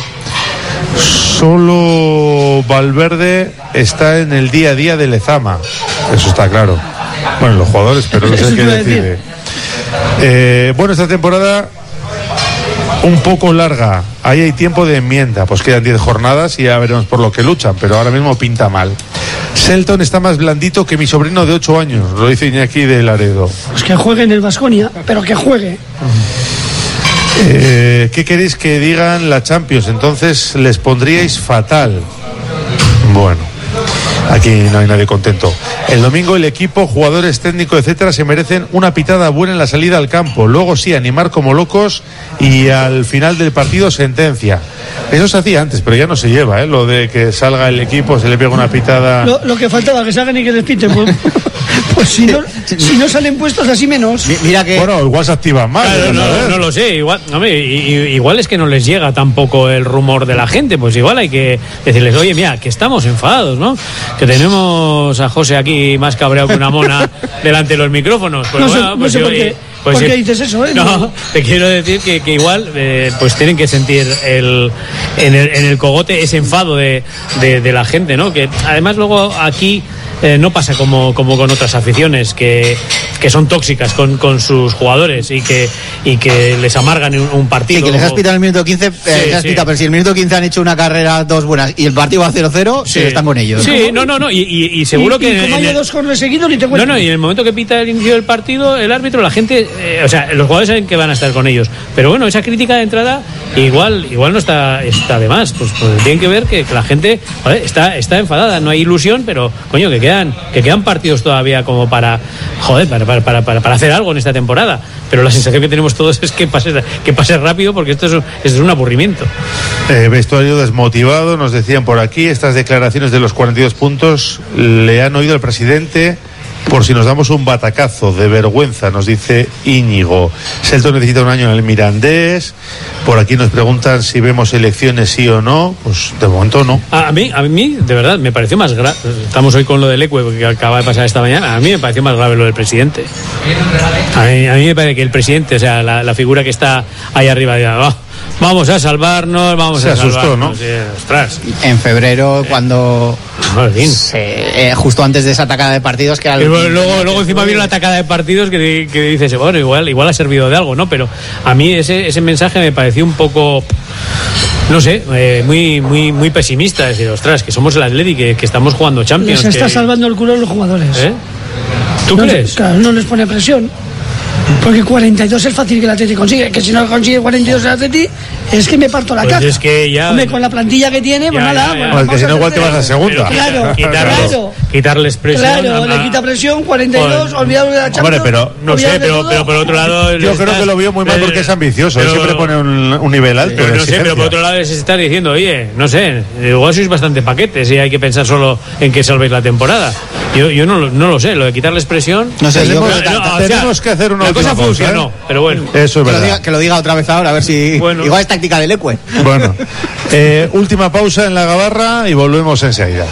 A: Solo Valverde está en el día a día de Lezama. Eso está claro. Bueno, los jugadores, pero no sé el que decide. Bueno, esta temporada un poco larga. Ahí hay tiempo de enmienda. Pues quedan 10 jornadas y ya veremos por lo que luchan, pero ahora mismo pinta mal. Selton está más blandito que mi sobrino de 8 años, lo dice Iñaki de Laredo.
T: Pues que juegue en el Baskonia, pero que juegue.
A: ¿Qué queréis que digan la Champions? Entonces les pondríais fatal. Bueno, aquí no hay nadie contento. El domingo el equipo, jugadores, técnicos, etcétera, se merecen una pitada buena en la salida al campo. Luego sí, animar como locos y al final del partido sentencia. Eso se hacía antes, pero ya no se lleva, lo de que salga el equipo, se le pega una pitada.
T: Lo que faltaba, que salgan y que les piten. Pues si no salen puestos, así menos.
R: Mira que...
A: Bueno, igual se activan más.
S: Claro, no lo sé. Igual es que no les llega tampoco el rumor de la gente. Pues igual hay que decirles, oye, mira, que estamos enfadados, ¿no? Que tenemos a José aquí más cabreado que una mona delante de los micrófonos. Pues
T: no sé por qué. ¿Por qué dices eso?
S: No, te quiero decir que igual pues tienen que sentir en el cogote ese enfado de la gente, ¿no? Que además luego aquí no pasa como con otras aficiones que son tóxicas con sus jugadores y que les amargan un partido.
R: Sí, que les has pitado en el minuto 15, pero si en el minuto 15 han hecho una carrera 2 buenas y el partido va 0-0, están con ellos.
S: Sí, no, y seguro que...
T: como haya 2 corners seguidos, ni te cuento.
S: No, y en el momento que pita el inicio del partido, el árbitro, la gente, los jugadores saben que van a estar con ellos. Pero bueno, esa crítica de entrada igual no está de más. Pues tienen que ver que la gente, joder, está enfadada, no hay ilusión, pero coño, que quedan partidos todavía como para hacer algo en esta temporada. Pero la sensación que tenemos todos es que pase rápido, porque esto es un aburrimiento.
A: Vestuario desmotivado, nos decían por aquí. Estas declaraciones de los 42 puntos le han oído al presidente por si nos damos un batacazo de vergüenza, nos dice Íñigo. Selton necesita un año en el Mirandés. Por aquí nos preguntan si vemos elecciones sí o no. Pues de momento no.
S: A mí de verdad me pareció más grave. Estamos hoy con lo del Leque que acaba de pasar esta mañana. A mí me pareció más grave lo del presidente. A mí me parece que el presidente, o sea, la figura que está ahí arriba, vamos a salvarnos,
A: se asustó, ¿no?
S: Ostras.
R: En febrero, cuando justo antes de esa atacada de partidos, que
S: luego encima vino la atacada de partidos que dices, bueno, igual ha servido de algo, ¿no? Pero a mí ese mensaje me pareció un poco, no sé, muy pesimista. Es decir, ostras, que somos el Atleti, que estamos jugando Champions.
T: Se está salvando el culo a los jugadores.
S: ¿Tú crees?
T: Claro, no les pone presión. Porque 42 es fácil que el Atleti consigue. Que si no consigue 42 el Atleti, es que me parto la caja.
S: Es que ya...
T: Hombre, con la plantilla que tiene, pues nada.
A: Bueno, que si no, igual te vas a segunda.
T: Claro.
S: Quitarles presión.
T: Claro, le quita presión, 42, olvidado de la Champions.
A: Hombre, pero
S: no sé, pero por otro lado...
A: Yo creo que lo veo muy mal porque es ambicioso. Siempre pone un nivel alto.
S: No sé, pero por otro lado se está diciendo, oye, no sé, igual sois bastante paquetes y hay que pensar solo en que salvéis la temporada. Yo no lo sé, lo de quitarles presión...
A: No sé, tenemos que hacer una
S: cosa funcionó, pero bueno.
A: Eso es verdad.
R: Que lo diga otra vez ahora, a ver si...
S: Bueno.
R: Igual es táctica del Leque.
A: Bueno, última pausa en la gabarra y volvemos enseguida.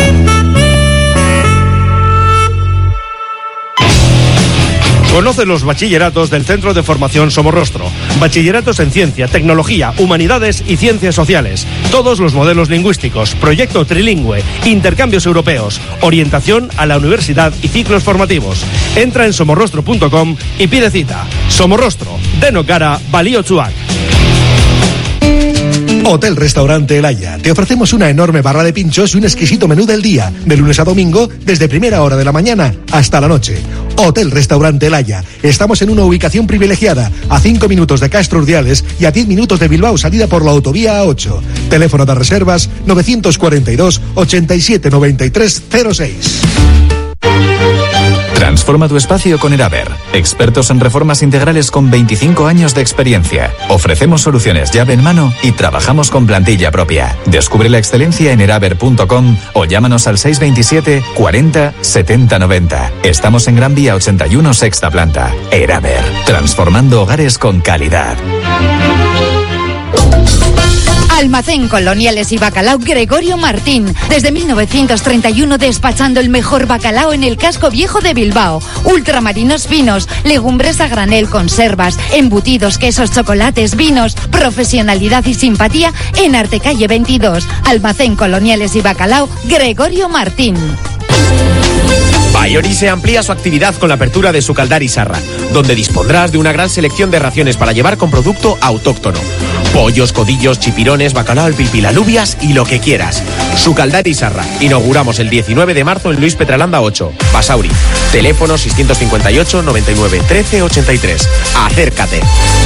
F: Conoce los bachilleratos del Centro de Formación Somorrostro. Bachilleratos en Ciencia, Tecnología, Humanidades y Ciencias Sociales. Todos los modelos lingüísticos, proyecto trilingüe, intercambios europeos, orientación a la universidad y ciclos formativos. Entra en somorrostro.com y pide cita. Somorrostro, Deno Cara, Baliotsuak. Hotel Restaurante El Haya. Te ofrecemos una enorme barra de pinchos y un exquisito menú del día, de lunes a domingo, desde primera hora de la mañana hasta la noche. Hotel Restaurante El Haya. Estamos en una ubicación privilegiada, a 5 minutos de Castro Urdiales y a 10 minutos de Bilbao, salida por la autovía A8. Teléfono de reservas 942 87 93 06.
P: Transforma tu espacio con Eraber. Expertos en reformas integrales con 25 años de experiencia. Ofrecemos soluciones llave en mano y trabajamos con plantilla propia. Descubre la excelencia en eraber.com o llámanos al 627 40 70 90. Estamos en Gran Vía 81, sexta planta. Eraber. Transformando hogares con calidad.
E: Almacén Coloniales y Bacalao Gregorio Martín. Desde 1931 despachando el mejor bacalao en el casco viejo de Bilbao. Ultramarinos finos, legumbres a granel, conservas, embutidos, quesos, chocolates, vinos. Profesionalidad y simpatía en Artecalle 22. Almacén Coloniales y Bacalao Gregorio Martín.
L: Bayoris amplía su actividad con la apertura de su Caldari Sarra, donde dispondrás de una gran selección de raciones para llevar con producto autóctono. Pollos, codillos, chipirones, bacalao al pilpil, alubias y lo que quieras. Su Caldari Sarra. Inauguramos el 19 de marzo en Luis Petralanda 8, Basauri. Teléfono 658 99 13 83. Acércate.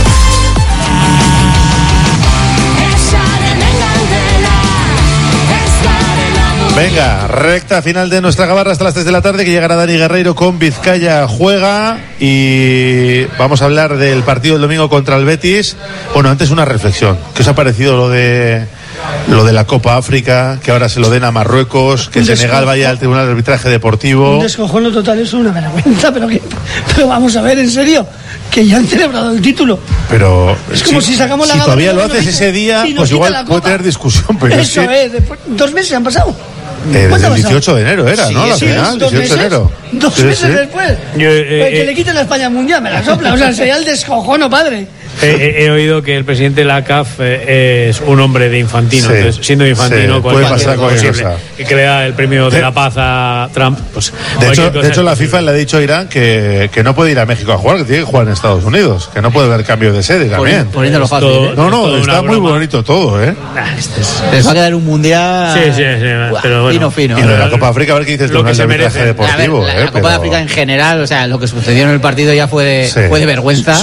A: Venga, recta final de nuestra gabarra hasta las 3 de la tarde, que llegará Dani Guerreiro con Vizcaya Juega y vamos a hablar del partido del domingo contra el Betis. Bueno, antes una reflexión. ¿Qué os ha parecido lo de la Copa África, que ahora se lo den a Marruecos, que Senegal vaya al Tribunal de Arbitraje Deportivo?
T: Un descojono total, eso es una vergüenza, pero vamos a ver, en serio, que ya han celebrado el título.
A: Pero
T: es como si sacamos la
A: si
T: gabarra,
A: todavía lo haces ese día, pues igual puede tener discusón, pero
T: eso después, 2 meses han pasado.
A: Desde el 18 de enero era,
T: sí,
A: ¿no? La
T: sí,
A: final, 18 de enero.
T: 2 meses después. Que le quiten la España Mundial, me la sopla. O sea, sería el descojono, padre.
S: He oído que el presidente de la CAF es un hombre de Infantino.
A: Sí,
S: entonces, siendo Infantino,
A: sí, puede pasar cualquier cosa.
S: Que crea el premio de la paz a Trump. Pues,
A: de hecho, la FIFA le ha dicho a Irán que no puede ir a México a jugar, que tiene que jugar en Estados Unidos, que no puede haber cambio de sede también.
R: Poniéndolo fácil.
A: No, está muy bonito todo, ¿eh?
R: Les va a quedar un mundial.
S: Sí, pero bueno.
R: Fino.
A: Y lo de la Copa África, a ver qué dices tú,
S: que se merece.
A: Deportivo.
R: La Copa de África en general, o sea, lo que sucedió en el partido ya fue de vergüenza.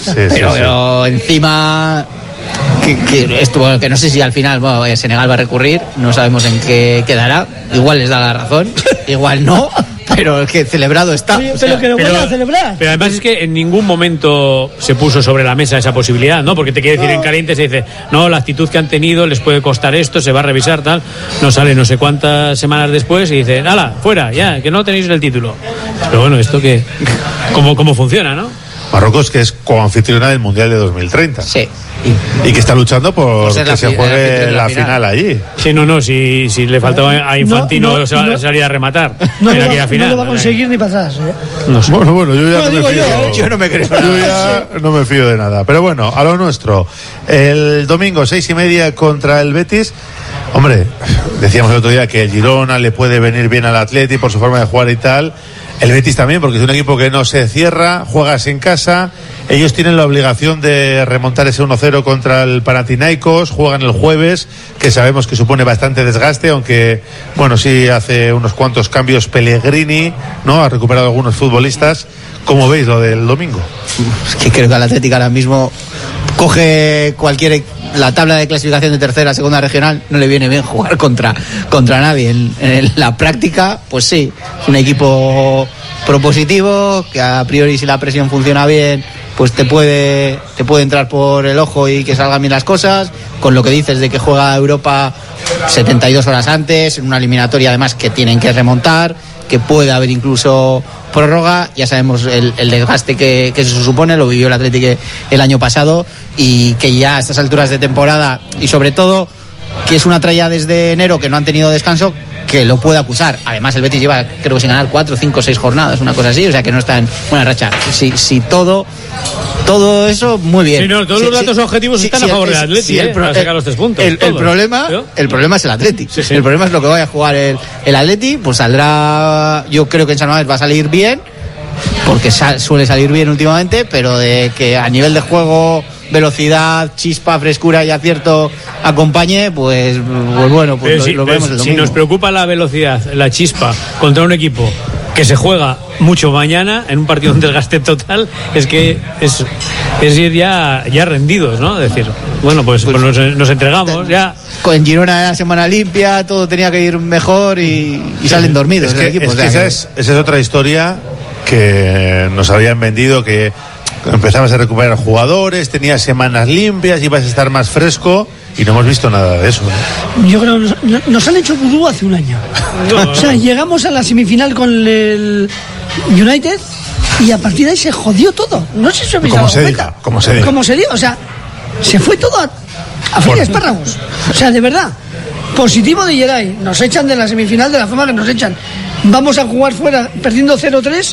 R: Pero encima que no sé si al final Senegal va a recurrir, no sabemos en qué quedará, igual les da la razón, igual no, pero que celebrado está.
T: Oye, pero que lo van a celebrar.
S: Pero además es que en ningún momento se puso sobre la mesa esa posibilidad, ¿no? Porque te quiere decir en caliente, se dice, no, la actitud que han tenido les puede costar esto, se va a revisar, tal. No sale no sé cuántas semanas después y dice, ¡hala, fuera, ya, que no tenéis el título! Pero bueno, esto que cómo funciona, ¿no?
A: Marruecos, que es coanfitriona del Mundial de 2030.
R: Sí.
A: Y que está luchando por que se juegue la final allí.
S: Sí, si le faltaba a Infantino salir a rematar
T: no
S: en aquella final.
T: No lo va a conseguir ni para atrás,
A: No sé. Bueno, yo ya no me fío.
R: Yo no me creo.
A: Yo ya no me fío de nada. Pero bueno, a lo nuestro. El domingo, 6:30 contra el Betis. Hombre, decíamos el otro día que el Girona le puede venir bien al Atleti por su forma de jugar y tal. El Betis también, porque es un equipo que no se cierra, juegas en casa. Ellos tienen la obligación de remontar ese 1-0 contra el Panathinaikos. Juegan el jueves, que sabemos que supone bastante desgaste, aunque, bueno, sí hace unos cuantos cambios Pellegrini, ¿no? Ha recuperado algunos futbolistas. ¿Cómo veis lo del domingo?
R: Es que creo que al Atlético ahora mismo coge la tabla de clasificación de tercera, segunda regional, no le viene bien jugar contra nadie. En la práctica, pues sí, es un equipo propositivo, que a priori si la presión funciona bien, pues te puede entrar por el ojo y que salgan bien las cosas, con lo que dices de que juega Europa 72 horas antes, en una eliminatoria además que tienen que remontar, que puede haber incluso prórroga. Ya sabemos el desgaste que eso supone, lo vivió el Atlético el año pasado, y que ya a estas alturas de temporada, y sobre todo que es una tralla desde enero que no han tenido descanso, que lo puede acusar. Además el Betis lleva, creo que sin ganar 4, 5, 6 jornadas, una cosa así, o sea que no está en buena racha. Si todo eso, muy bien.
S: Sí, no, todos los datos objetivos están a favor del Atleti, para sacar los 3 puntos.
R: El problema es el Atleti. Sí. El problema es lo que vaya a jugar el Atleti, pues saldrá, yo creo que en San Mamés va a salir bien, porque suele salir bien últimamente, pero de que a nivel de juego, velocidad, chispa, frescura y acierto acompañe, pues bueno, pues lo vemos el domingo.
S: Si nos preocupa la velocidad, la chispa contra un equipo que se juega mucho mañana en un partido de desgaste total, es que es ir ya rendidos, ¿no? Es decir, bueno, pues nos entregamos ya.
R: Con Girona era semana limpia, todo tenía que ir mejor y salen dormidos.
A: Esa es otra historia que nos habían vendido, que empezabas a recuperar jugadores, tenías semanas limpias, ibas a estar más fresco, y no hemos visto nada de eso, ¿no?
T: Yo creo que nos han hecho vudú hace un año. O sea, llegamos a la semifinal con el United y a partir de ahí se jodió todo. No sé si os habéis dado cuenta.
A: Como se diga.
T: O sea, se fue todo a freír espárragos. O sea, de verdad. Positivo de Geray. Nos echan de la semifinal de la forma que nos echan. Vamos a jugar fuera perdiendo 0-3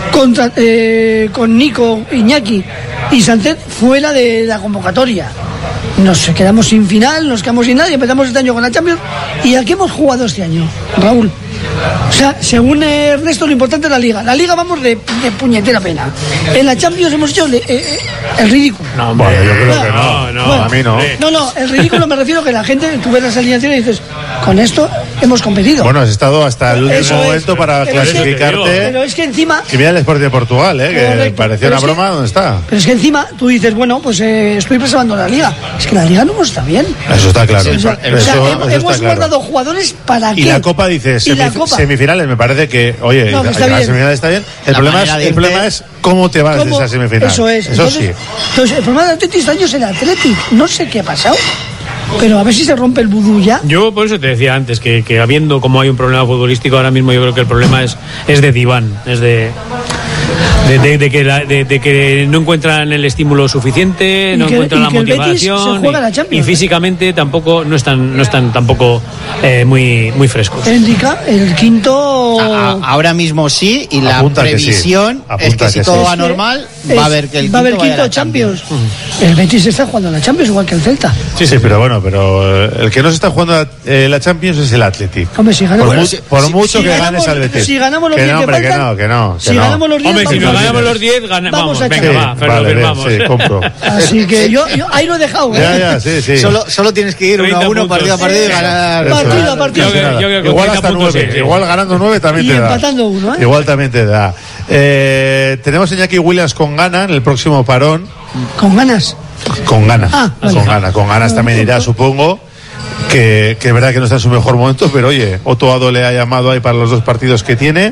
T: con Nico, Iñaki y Sánchez fuera de la convocatoria. Nos quedamos sin final, nos quedamos sin nadie, empezamos este año con la Champions. ¿Y a qué hemos jugado este año, Raúl? O sea, según Ernesto, lo importante es la Liga. La Liga vamos de puñetera pena. En la Champions hemos hecho el ridículo.
A: No, bueno, yo creo que no. Bueno, a mí no.
T: No, el ridículo me refiero a que la gente, tú ves las alineaciones y dices, con esto hemos competido.
A: Bueno, has estado hasta el último momento para clasificarte.
T: Pero es que encima...
A: Que mira el Sporting de Portugal, que parecía una broma, ¿dónde está?
T: Pero es que encima tú dices, bueno, pues estoy preservando la Liga. Es que la Liga no está bien.
A: Eso está claro.
T: Hemos guardado jugadores para qué.
A: Y la Copa, dices, semifinales, me parece que, oye, la semifinal está bien. El problema es cómo te vas de esa semifinal.
T: Eso es.
A: Entonces,
T: el problema del Atleti este año es el Atleti. No sé qué ha pasado, pero a ver si se rompe el vudú ya.
S: Yo por eso te decía antes que habiendo como hay un problema futbolístico ahora mismo, yo creo que el problema es de diván, es de de que no encuentran el estímulo suficiente, no encuentran la motivación y físicamente tampoco no están tampoco muy frescos.
T: Indica el quinto.
R: Ahora mismo sí, y la
A: Apunta
R: previsión es que si todo va normal, va a haber que el
T: quinto Champions. El Betis está jugando la Champions igual que el Celta.
A: Sí, pero bueno, pero el que no se está jugando la Champions es el Athletic.
T: Hombre, si ganamos,
A: por mucho que ganes al Betis.
T: Si ganamos los 10
A: que no.
T: Si ganamos los 10,
S: hombre, si nos ganamos los 10, vamos a venga, vamos.
A: Sí, compro.
T: Así que yo ahí lo he dejado.
A: Sí.
R: Solo tienes que ir 1-1, partido a partido y ganar.
T: Partido a partido.
A: Igual hasta 9. Igual ganando 9 también te da.
T: Y empatando 1, ¿eh?
A: Igual también te da. Tenemos a Iñaki Williams con gana en el próximo parón.
T: ¿Con ganas?
A: Con ganas.
T: Vale.
A: Con ganas también irá, supongo. Que es verdad que no está en su mejor momento, pero oye, Otto Addo le ha llamado ahí para los 2 partidos que tiene.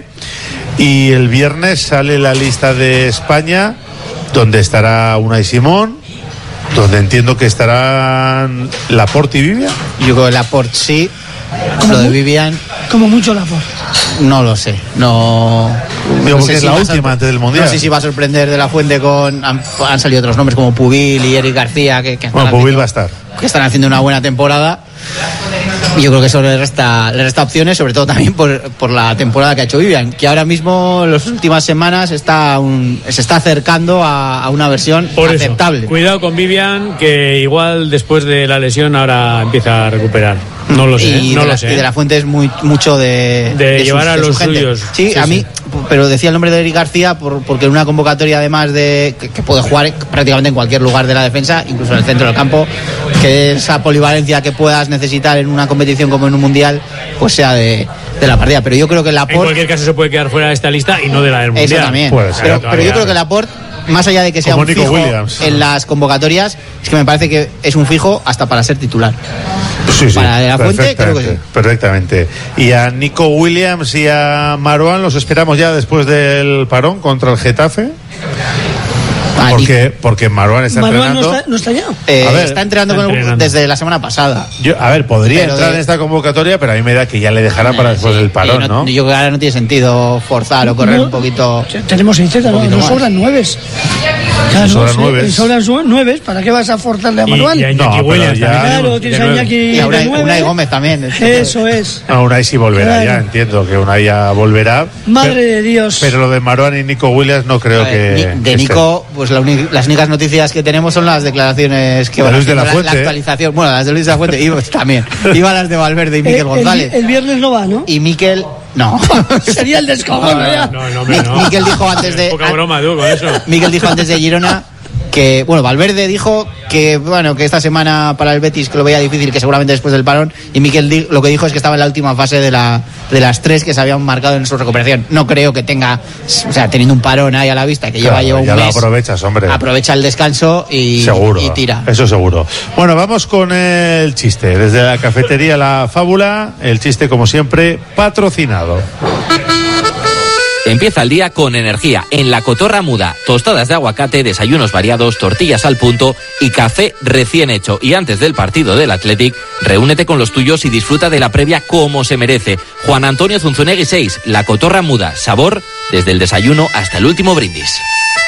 A: Y el viernes sale la lista de España, donde estará Unai Simón, donde entiendo que estarán Laporte y Vivian.
R: Yo creo que Laporte sí. Lo de Vivian.
T: Como mucho Laporte.
R: No lo sé. No.
A: Digo, porque es la última antes del Mundial.
R: No sé si va a sorprender de la Fuente con. Han salido otros nombres como Pubil y Eric García.
A: Bueno, Pubil va a estar.
R: Que están haciendo una buena temporada. Y yo creo que eso le resta opciones, sobre todo también por la temporada que ha hecho Vivian, que ahora mismo en las últimas semanas se está acercando a una versión aceptable.
S: Eso, cuidado con Vivian, que igual después de la lesión ahora empieza a recuperar. No lo sé,
R: y de la Fuente es mucho de
S: llevar a los suyos.
R: Sí, a mí, pero decía el nombre de Eric García porque en una convocatoria, además de que puede jugar prácticamente en cualquier lugar de la defensa, incluso en el centro del campo, que esa polivalencia que puedas necesitar en una competición como en un mundial, pues sea de la partida. Pero yo creo que Laporte,
S: en cualquier caso, se puede quedar fuera de esta lista y no de la del mundial.
R: Eso también. Pero yo creo que Laporte, más allá de que sea como un fijo Williams en las convocatorias, es que me parece que es un fijo hasta para ser titular.
A: Sí,
R: para la Fuente creo que sí.
A: Perfectamente. Y a Nico Williams y a Marouane los esperamos ya después del parón contra el Getafe. Porque Marouane está entrenando.
T: No está ya.
R: Está entrenando desde la semana pasada.
A: Podría entrar en esta convocatoria, pero a mí me da que ya le dejarán para después del parón, ¿no?
R: Yo creo que ahora no tiene sentido forzar o correr un poquito.
T: Tenemos 6, nos sobran 9. Claro,
A: sobran
T: 9. ¿Para qué vas a forzarle a Marouane?
R: Claro, tienes a Iñaki. Unai Gómez también.
T: Eso es.
A: Unai sí volverá, ya entiendo que Unai ya volverá.
T: Madre de Dios.
A: Pero lo de Marouane y Nico Williams no creo que.
R: De Nico, pues las únicas noticias que tenemos son las declaraciones que van a hacer, la actualización. Bueno, las de Luis de la Fuente, y también. Iba las de Valverde y Miquel González.
T: El viernes no va, ¿no?
R: Y Miquel. No.
T: Sería el descojono ya.
S: No.
R: Miquel dijo antes de.
S: Poca broma, tú, con eso.
R: Miquel dijo antes de Girona que, Valverde dijo que esta semana para el Betis que lo veía difícil, que seguramente después del parón, y Miquel lo que dijo es que estaba en la última fase de las 3 que se habían marcado en su recuperación. No creo que tenga, teniendo un parón ahí a la vista, que lleva un mes.
A: Lo aprovechas, hombre.
R: Aprovecha el descanso y tira.
A: Eso seguro. Bueno, vamos con el chiste. Desde la cafetería La Fábula, el chiste, como siempre, patrocinado.
I: Empieza el día con energía en La Cotorra Muda. Tostadas de aguacate, desayunos variados, tortillas al punto y café recién hecho. Y antes del partido del Athletic, reúnete con los tuyos y disfruta de la previa como se merece. Juan Antonio Zunzunegui 6, La Cotorra Muda. Sabor desde el desayuno hasta el último brindis.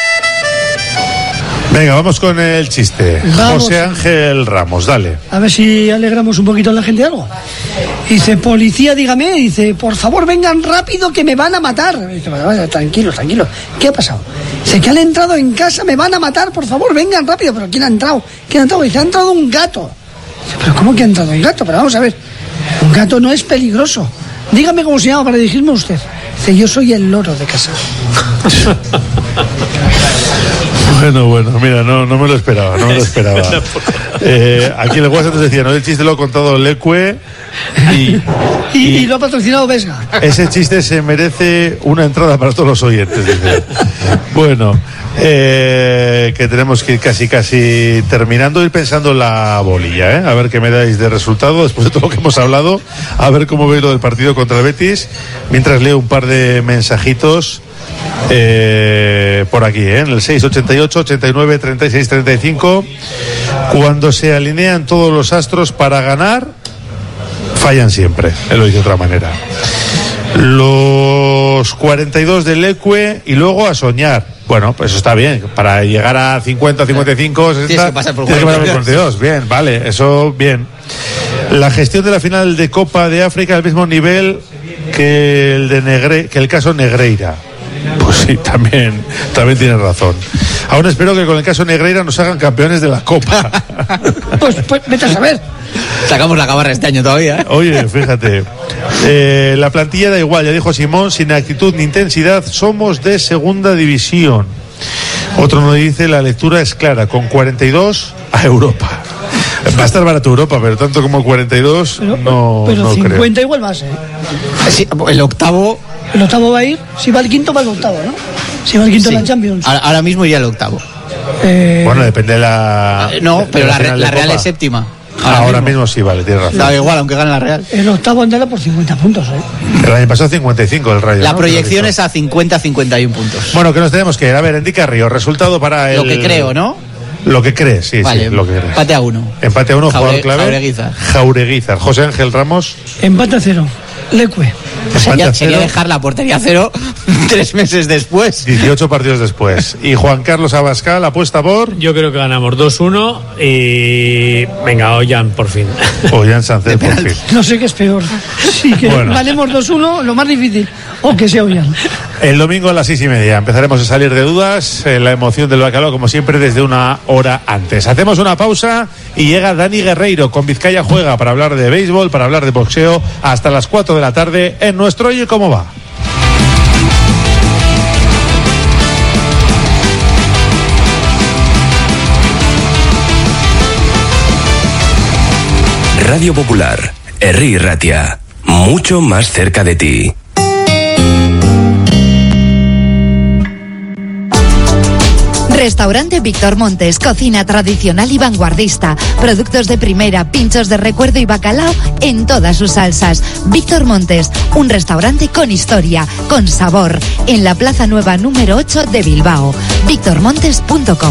A: Venga, vamos con el chiste. José Ángel Ramos, dale.
T: A ver si alegramos un poquito a la gente algo. Dice, policía, dígame. Dice, por favor, vengan rápido que me van a matar. Dice, tranquilos. ¿Qué ha pasado? Dice, que han entrado en casa, me van a matar. Por favor, vengan rápido. ¿Pero quién ha entrado? Dice, ha entrado un gato. Dice, ¿pero cómo que ha entrado un gato? Pero vamos a ver, un gato no es peligroso. Dígame cómo se llama para dirigirme a usted. Dice, yo soy el loro de casa.
A: Bueno, mira, no me lo esperaba. Aquí en el WhatsApp nos decían, el chiste lo ha contado Leque
T: y lo ha patrocinado Vesga.
A: Ese chiste se merece una entrada para todos los oyentes, dice. Bueno, que tenemos que ir casi terminando, ir pensando en la bolilla, a ver qué me dais de resultado después de todo lo que hemos hablado, a ver cómo veis lo del partido contra el Betis, mientras leo un par de mensajitos por aquí, en el 688 89 36 35. Cuando se alinean todos los astros para ganar, fallan siempre, lo dice de otra manera. Los 42 del Leque y luego a soñar. Bueno, pues está bien. Para llegar a 50, 55, 60,
R: tienes que pasar por
A: 42. Bien, vale, eso bien. La gestión de la final de Copa de África al mismo nivel que el caso Negreira. Pues sí, también tienes razón. Aún espero que con el caso Negreira nos hagan campeones de la Copa.
T: Pues vete a saber.
R: Sacamos la gabarra este año todavía, ¿eh?
A: Oye, fíjate. La plantilla da igual, ya dijo Simón, sin actitud ni intensidad, somos de segunda división. Otro nos dice, la lectura es clara, con 42 a Europa. Va a estar barato Europa, pero tanto como 42 no
T: 50
A: creo.
T: igual más, ¿eh?
R: Sí, el octavo
T: va a ir, si va el quinto va el octavo, ¿no? Si va el quinto en la Champions.
R: Ahora mismo iría el octavo.
A: Bueno, depende de la...
R: No, pero la
A: final de
R: Real
A: Copa.
R: es séptima.
A: Ahora mismo sí, vale, tienes razón.
R: Da igual, aunque gane la Real.
T: El octavo andará por 50 puntos, ¿eh?
A: El año pasado 55 el Rayo.
R: La
A: ¿no?
R: proyección es a 50-51 puntos.
A: Bueno, que nos tenemos que ir. A ver, indica Río, resultado para el...
R: Lo que creo, ¿no?
A: Lo que crees, sí,
R: vale,
A: sí, lo que crees.
R: Empate a 1.
A: Empate a 1, jugador clave.
R: Jaureguizar.
A: José Ángel Ramos.
T: Empate a 0. Leque.
R: Sería dejar la portería a 0 3 meses después.
A: 18 partidos después. Y Juan Carlos Abascal apuesta por...
S: Yo creo que ganamos 2-1 y... Venga, Ollán, por fin.
A: Ollán Sánchez, por fin.
T: No sé qué es peor. Sí, que ganemos 2-1, lo más difícil. O que sea Ollán.
A: El domingo a las 6:30 empezaremos a salir de dudas. La emoción del bacalao, como siempre, desde una hora antes. Hacemos una pausa y llega Dani Guerreiro con Vizcaya Juega para hablar de béisbol, para hablar de boxeo, hasta las 4 de la tarde en nuestro Oye Cómo Va.
C: Radio Popular, Herri Ratia, mucho más cerca de ti.
E: Restaurante Víctor Montes, cocina tradicional y vanguardista, productos de primera, pinchos de recuerdo y bacalao en todas sus salsas. Víctor Montes, un restaurante con historia, con sabor, en la Plaza Nueva número 8 de Bilbao. victormontes.com.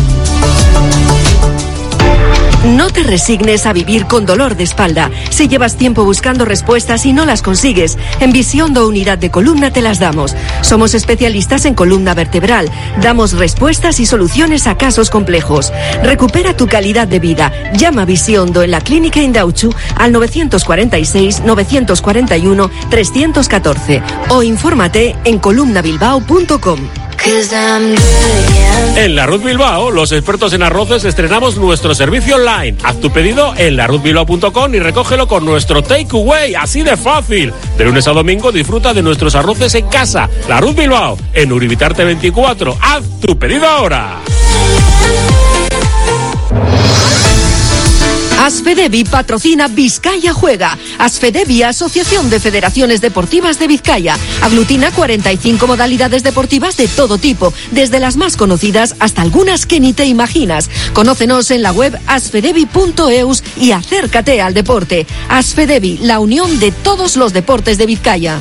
G: No te resignes a vivir con dolor de espalda. Si llevas tiempo buscando respuestas y no las consigues, en Visiondo Unidad de Columna te las damos. Somos especialistas en columna vertebral. Damos respuestas y soluciones a casos complejos. Recupera tu calidad de vida. Llama a Visiondo en la Clínica Indauchu al 946-941-314 o infórmate en columnabilbao.com.
Q: En La Ruz Bilbao, los expertos en arroces, estrenamos nuestro servicio online. Haz tu pedido en laruzbilbao.com y recógelo con nuestro takeaway, así de fácil. De lunes a domingo disfruta de nuestros arroces en casa. La Ruz Bilbao, en Uribitarte 24. Haz tu pedido ahora.
G: Asfedevi patrocina Vizcaya Juega. Asfedevi, Asociación de Federaciones Deportivas de Vizcaya. Aglutina 45 modalidades deportivas de todo tipo, desde las más conocidas hasta algunas que ni te imaginas. Conócenos en la web asfedevi.eus y acércate al deporte. Asfedevi, la unión de todos los deportes de Vizcaya.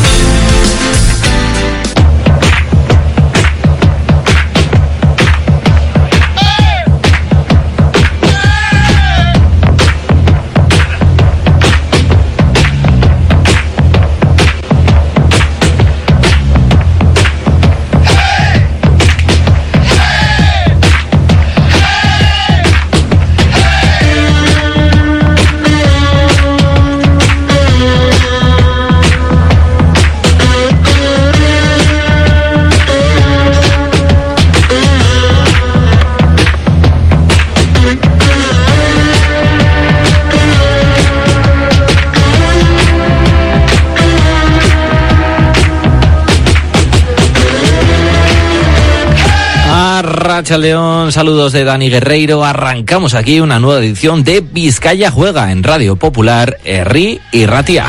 I: Racha León, saludos de Dani Guerreiro. Arrancamos aquí una nueva edición de Vizcaya Juega en Radio Popular, Herri y Ratia.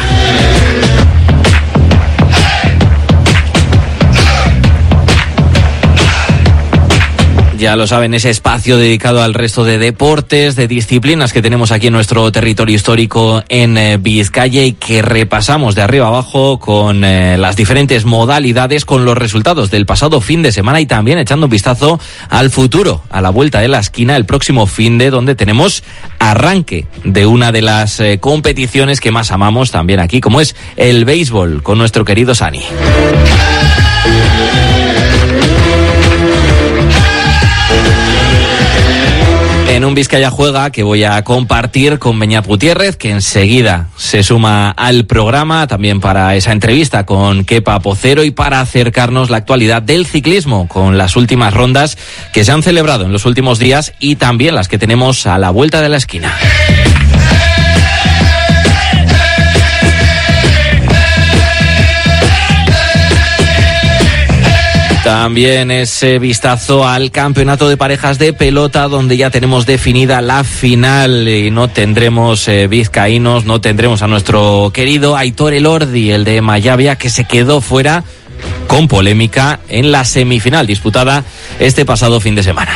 I: Ya lo saben, ese espacio dedicado al resto de deportes, de disciplinas que tenemos aquí en nuestro territorio histórico en Vizcaya y que repasamos de arriba abajo con las diferentes modalidades, con los resultados del pasado fin de semana y también echando un vistazo al futuro, a la vuelta de la esquina el próximo finde, donde tenemos arranque de una de las competiciones que más amamos también aquí, como es el béisbol, con nuestro querido Sani. En un Vizcaya Juega que voy a compartir con Beñat Gutiérrez, que enseguida se suma al programa, también para esa entrevista con Kepa Pocero y para acercarnos la actualidad del ciclismo con las últimas rondas que se han celebrado en los últimos días y también las que tenemos a la vuelta de la esquina. También ese vistazo al campeonato de parejas de pelota, donde ya tenemos definida la final y no tendremos vizcaínos, no tendremos a nuestro querido Aitor Elordi, el de Mayavia, que se quedó fuera con polémica en la semifinal disputada este pasado fin de semana.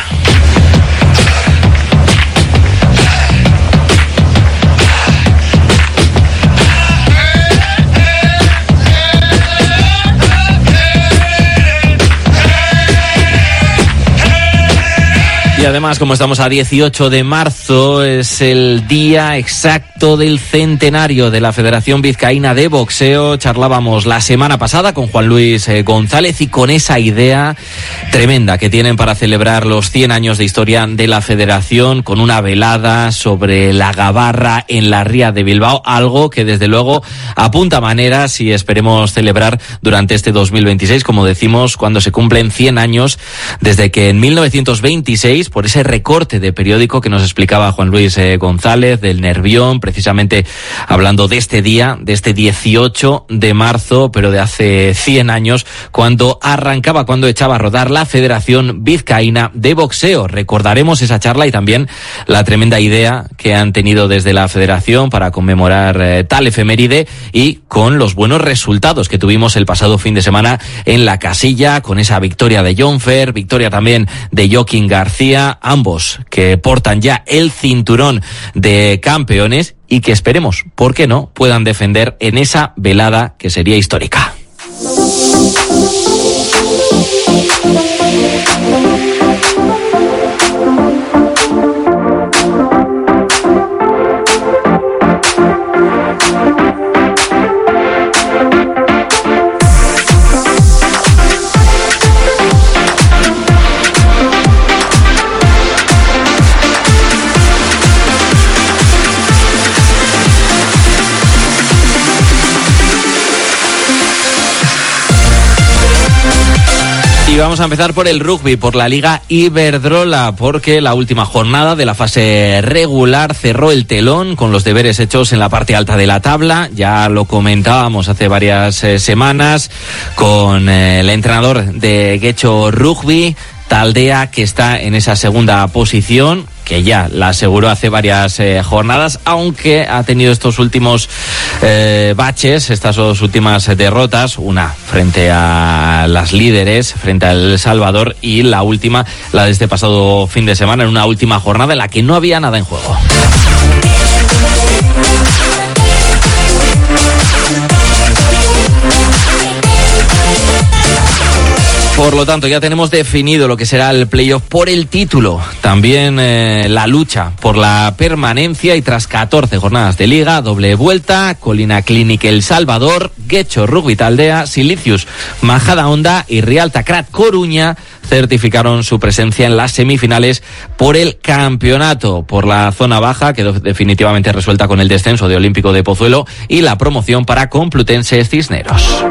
I: Y además, como estamos a 18 de marzo, es el día exacto del centenario de la Federación Vizcaína de Boxeo. Charlábamos la semana pasada con Juan Luis González y con esa idea tremenda que tienen para celebrar los 100 años de historia de la Federación, con una velada sobre la gabarra en la ría de Bilbao, algo que desde luego apunta maneras y esperemos celebrar durante este 2026, como decimos, cuando se cumplen 100 años desde que en 1926, por ese recorte de periódico que nos explicaba Juan Luis González del Nervión, precisamente hablando de este día, de este 18 de marzo, pero de hace 100 años, cuando echaba a rodar la Federación Vizcaína de Boxeo. Recordaremos esa charla y también la tremenda idea que han tenido desde la Federación para conmemorar tal efeméride y con los buenos resultados que tuvimos el pasado fin de semana en la casilla, con esa victoria de Jonfer, victoria también de Joaquín García, ambos que portan ya el cinturón de campeones y que esperemos, ¿por qué no?, puedan defender en esa velada que sería histórica. Y vamos a empezar por el rugby, por la Liga Iberdrola, porque la última jornada de la fase regular cerró el telón con los deberes hechos en la parte alta de la tabla. Ya lo comentábamos hace varias semanas con el entrenador de Getxo Rugby, Taldea, que está en esa segunda posición, que ya la aseguró hace varias jornadas, aunque ha tenido estos últimos baches, estas dos últimas derrotas, una frente a las líderes, frente a El Salvador, y la última, la de este pasado fin de semana, en una última jornada en la que no había nada en juego. Por lo tanto, ya tenemos definido lo que será el playoff por el título. También la lucha por la permanencia, y tras 14 jornadas de liga, doble vuelta, Colina Clinic El Salvador, Getxo Rugby Taldea, Silicius Majadahonda y Real Tacrat Coruña certificaron su presencia en las semifinales por el campeonato. Por la zona baja quedó definitivamente resuelta con el descenso de Olímpico de Pozuelo y la promoción para Complutense Cisneros.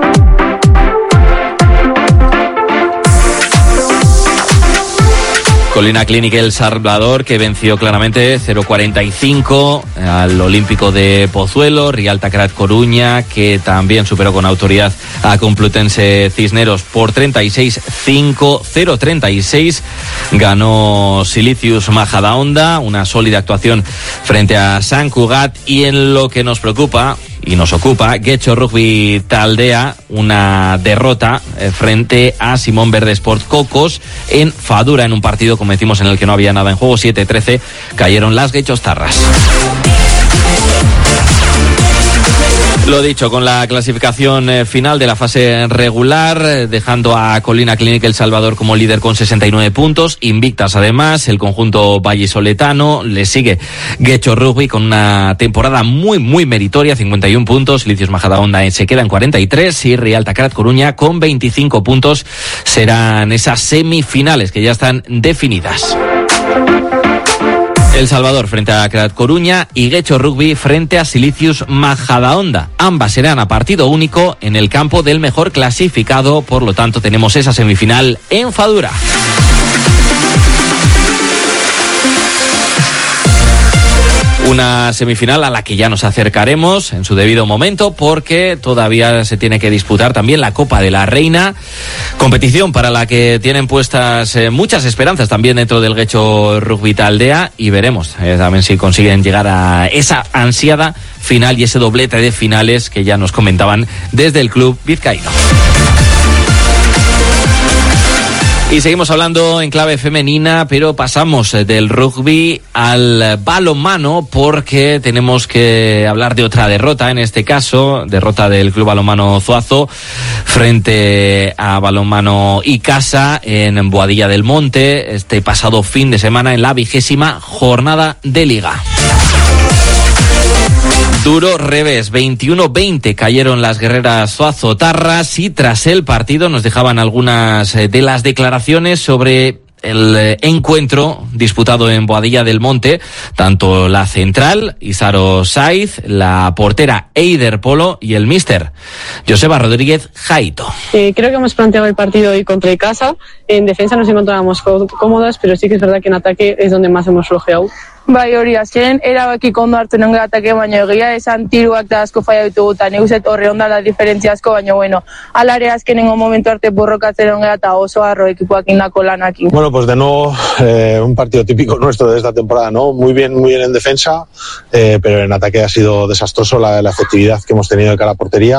I: Colina Clinic El Salvador, que venció claramente 0-45 al Olímpico de Pozuelo. Real Tacrat Coruña, que también superó con autoridad a Complutense Cisneros por 36-5, 0-36. Ganó Silicius Majadahonda, una sólida actuación frente a Sant Cugat. Y en lo que nos preocupa, y nos ocupa. Getxo Rugby Taldea, una derrota frente a Simón Verde Sport Cocos en Fadura, en un partido, como decimos, en el que no había nada en juego. 7-13 cayeron las Getxostarras. Lo dicho, con la clasificación final de la fase regular, dejando a Colina Clinic El Salvador como líder con 69 puntos, invictas además el conjunto vallisoletano, le sigue Getxo Rugby con una temporada muy meritoria, 51 puntos, Licios Majadahonda se queda en 43 y Real Tacrat Coruña con 25 puntos. Serán esas semifinales que ya están definidas. El Salvador frente a Crat Coruña y Getxo Rugby frente a Silicius Majadahonda. Ambas serán a partido único en el campo del mejor clasificado, por lo tanto tenemos esa semifinal en Fadura. Una semifinal a la que ya nos acercaremos en su debido momento, porque todavía se tiene que disputar también la Copa de la Reina, competición para la que tienen puestas muchas esperanzas también dentro del Getxo Rugby Taldea, y veremos también si consiguen llegar a esa ansiada final y ese doblete de finales que ya nos comentaban desde el club vizcaíno. Y seguimos hablando en clave femenina, pero pasamos del rugby al balonmano, porque tenemos que hablar de otra derrota, en este caso, derrota del Club Balonmano Zuazo frente a Balonmano Icasa en Boadilla del Monte, este pasado fin de semana en la 20ª jornada de Liga. Duro revés, 21-20 cayeron las guerreras zuazotarras, y tras el partido nos dejaban algunas de las declaraciones sobre el encuentro disputado en Boadilla del Monte, tanto la central, Isaro Saiz, la portera Eider Polo y el míster Joseba Rodríguez Jaito.
U: Creo que hemos planteado el partido hoy contra Icasa. En defensa nos encontrábamos cómodas, pero sí que es verdad que en ataque es donde más hemos flojeado.
V: Bai, hori, azken erabaki kondo hartu nengo atake, baina egia esan tiruak da asko falla ditugu, eta nik uste horre onda la diferentzia asko, baina bueno, alare azkenengo momentu arte borrokatzen ongea eta oso harro ekipoak indako lanakin.
W: Bueno, pues de nuevo un partido típico nuestro de esta temporada, ¿no? Muy bien en defensa, pero en ataque ha sido desastroso la efectividad que hemos tenido de cara a portería.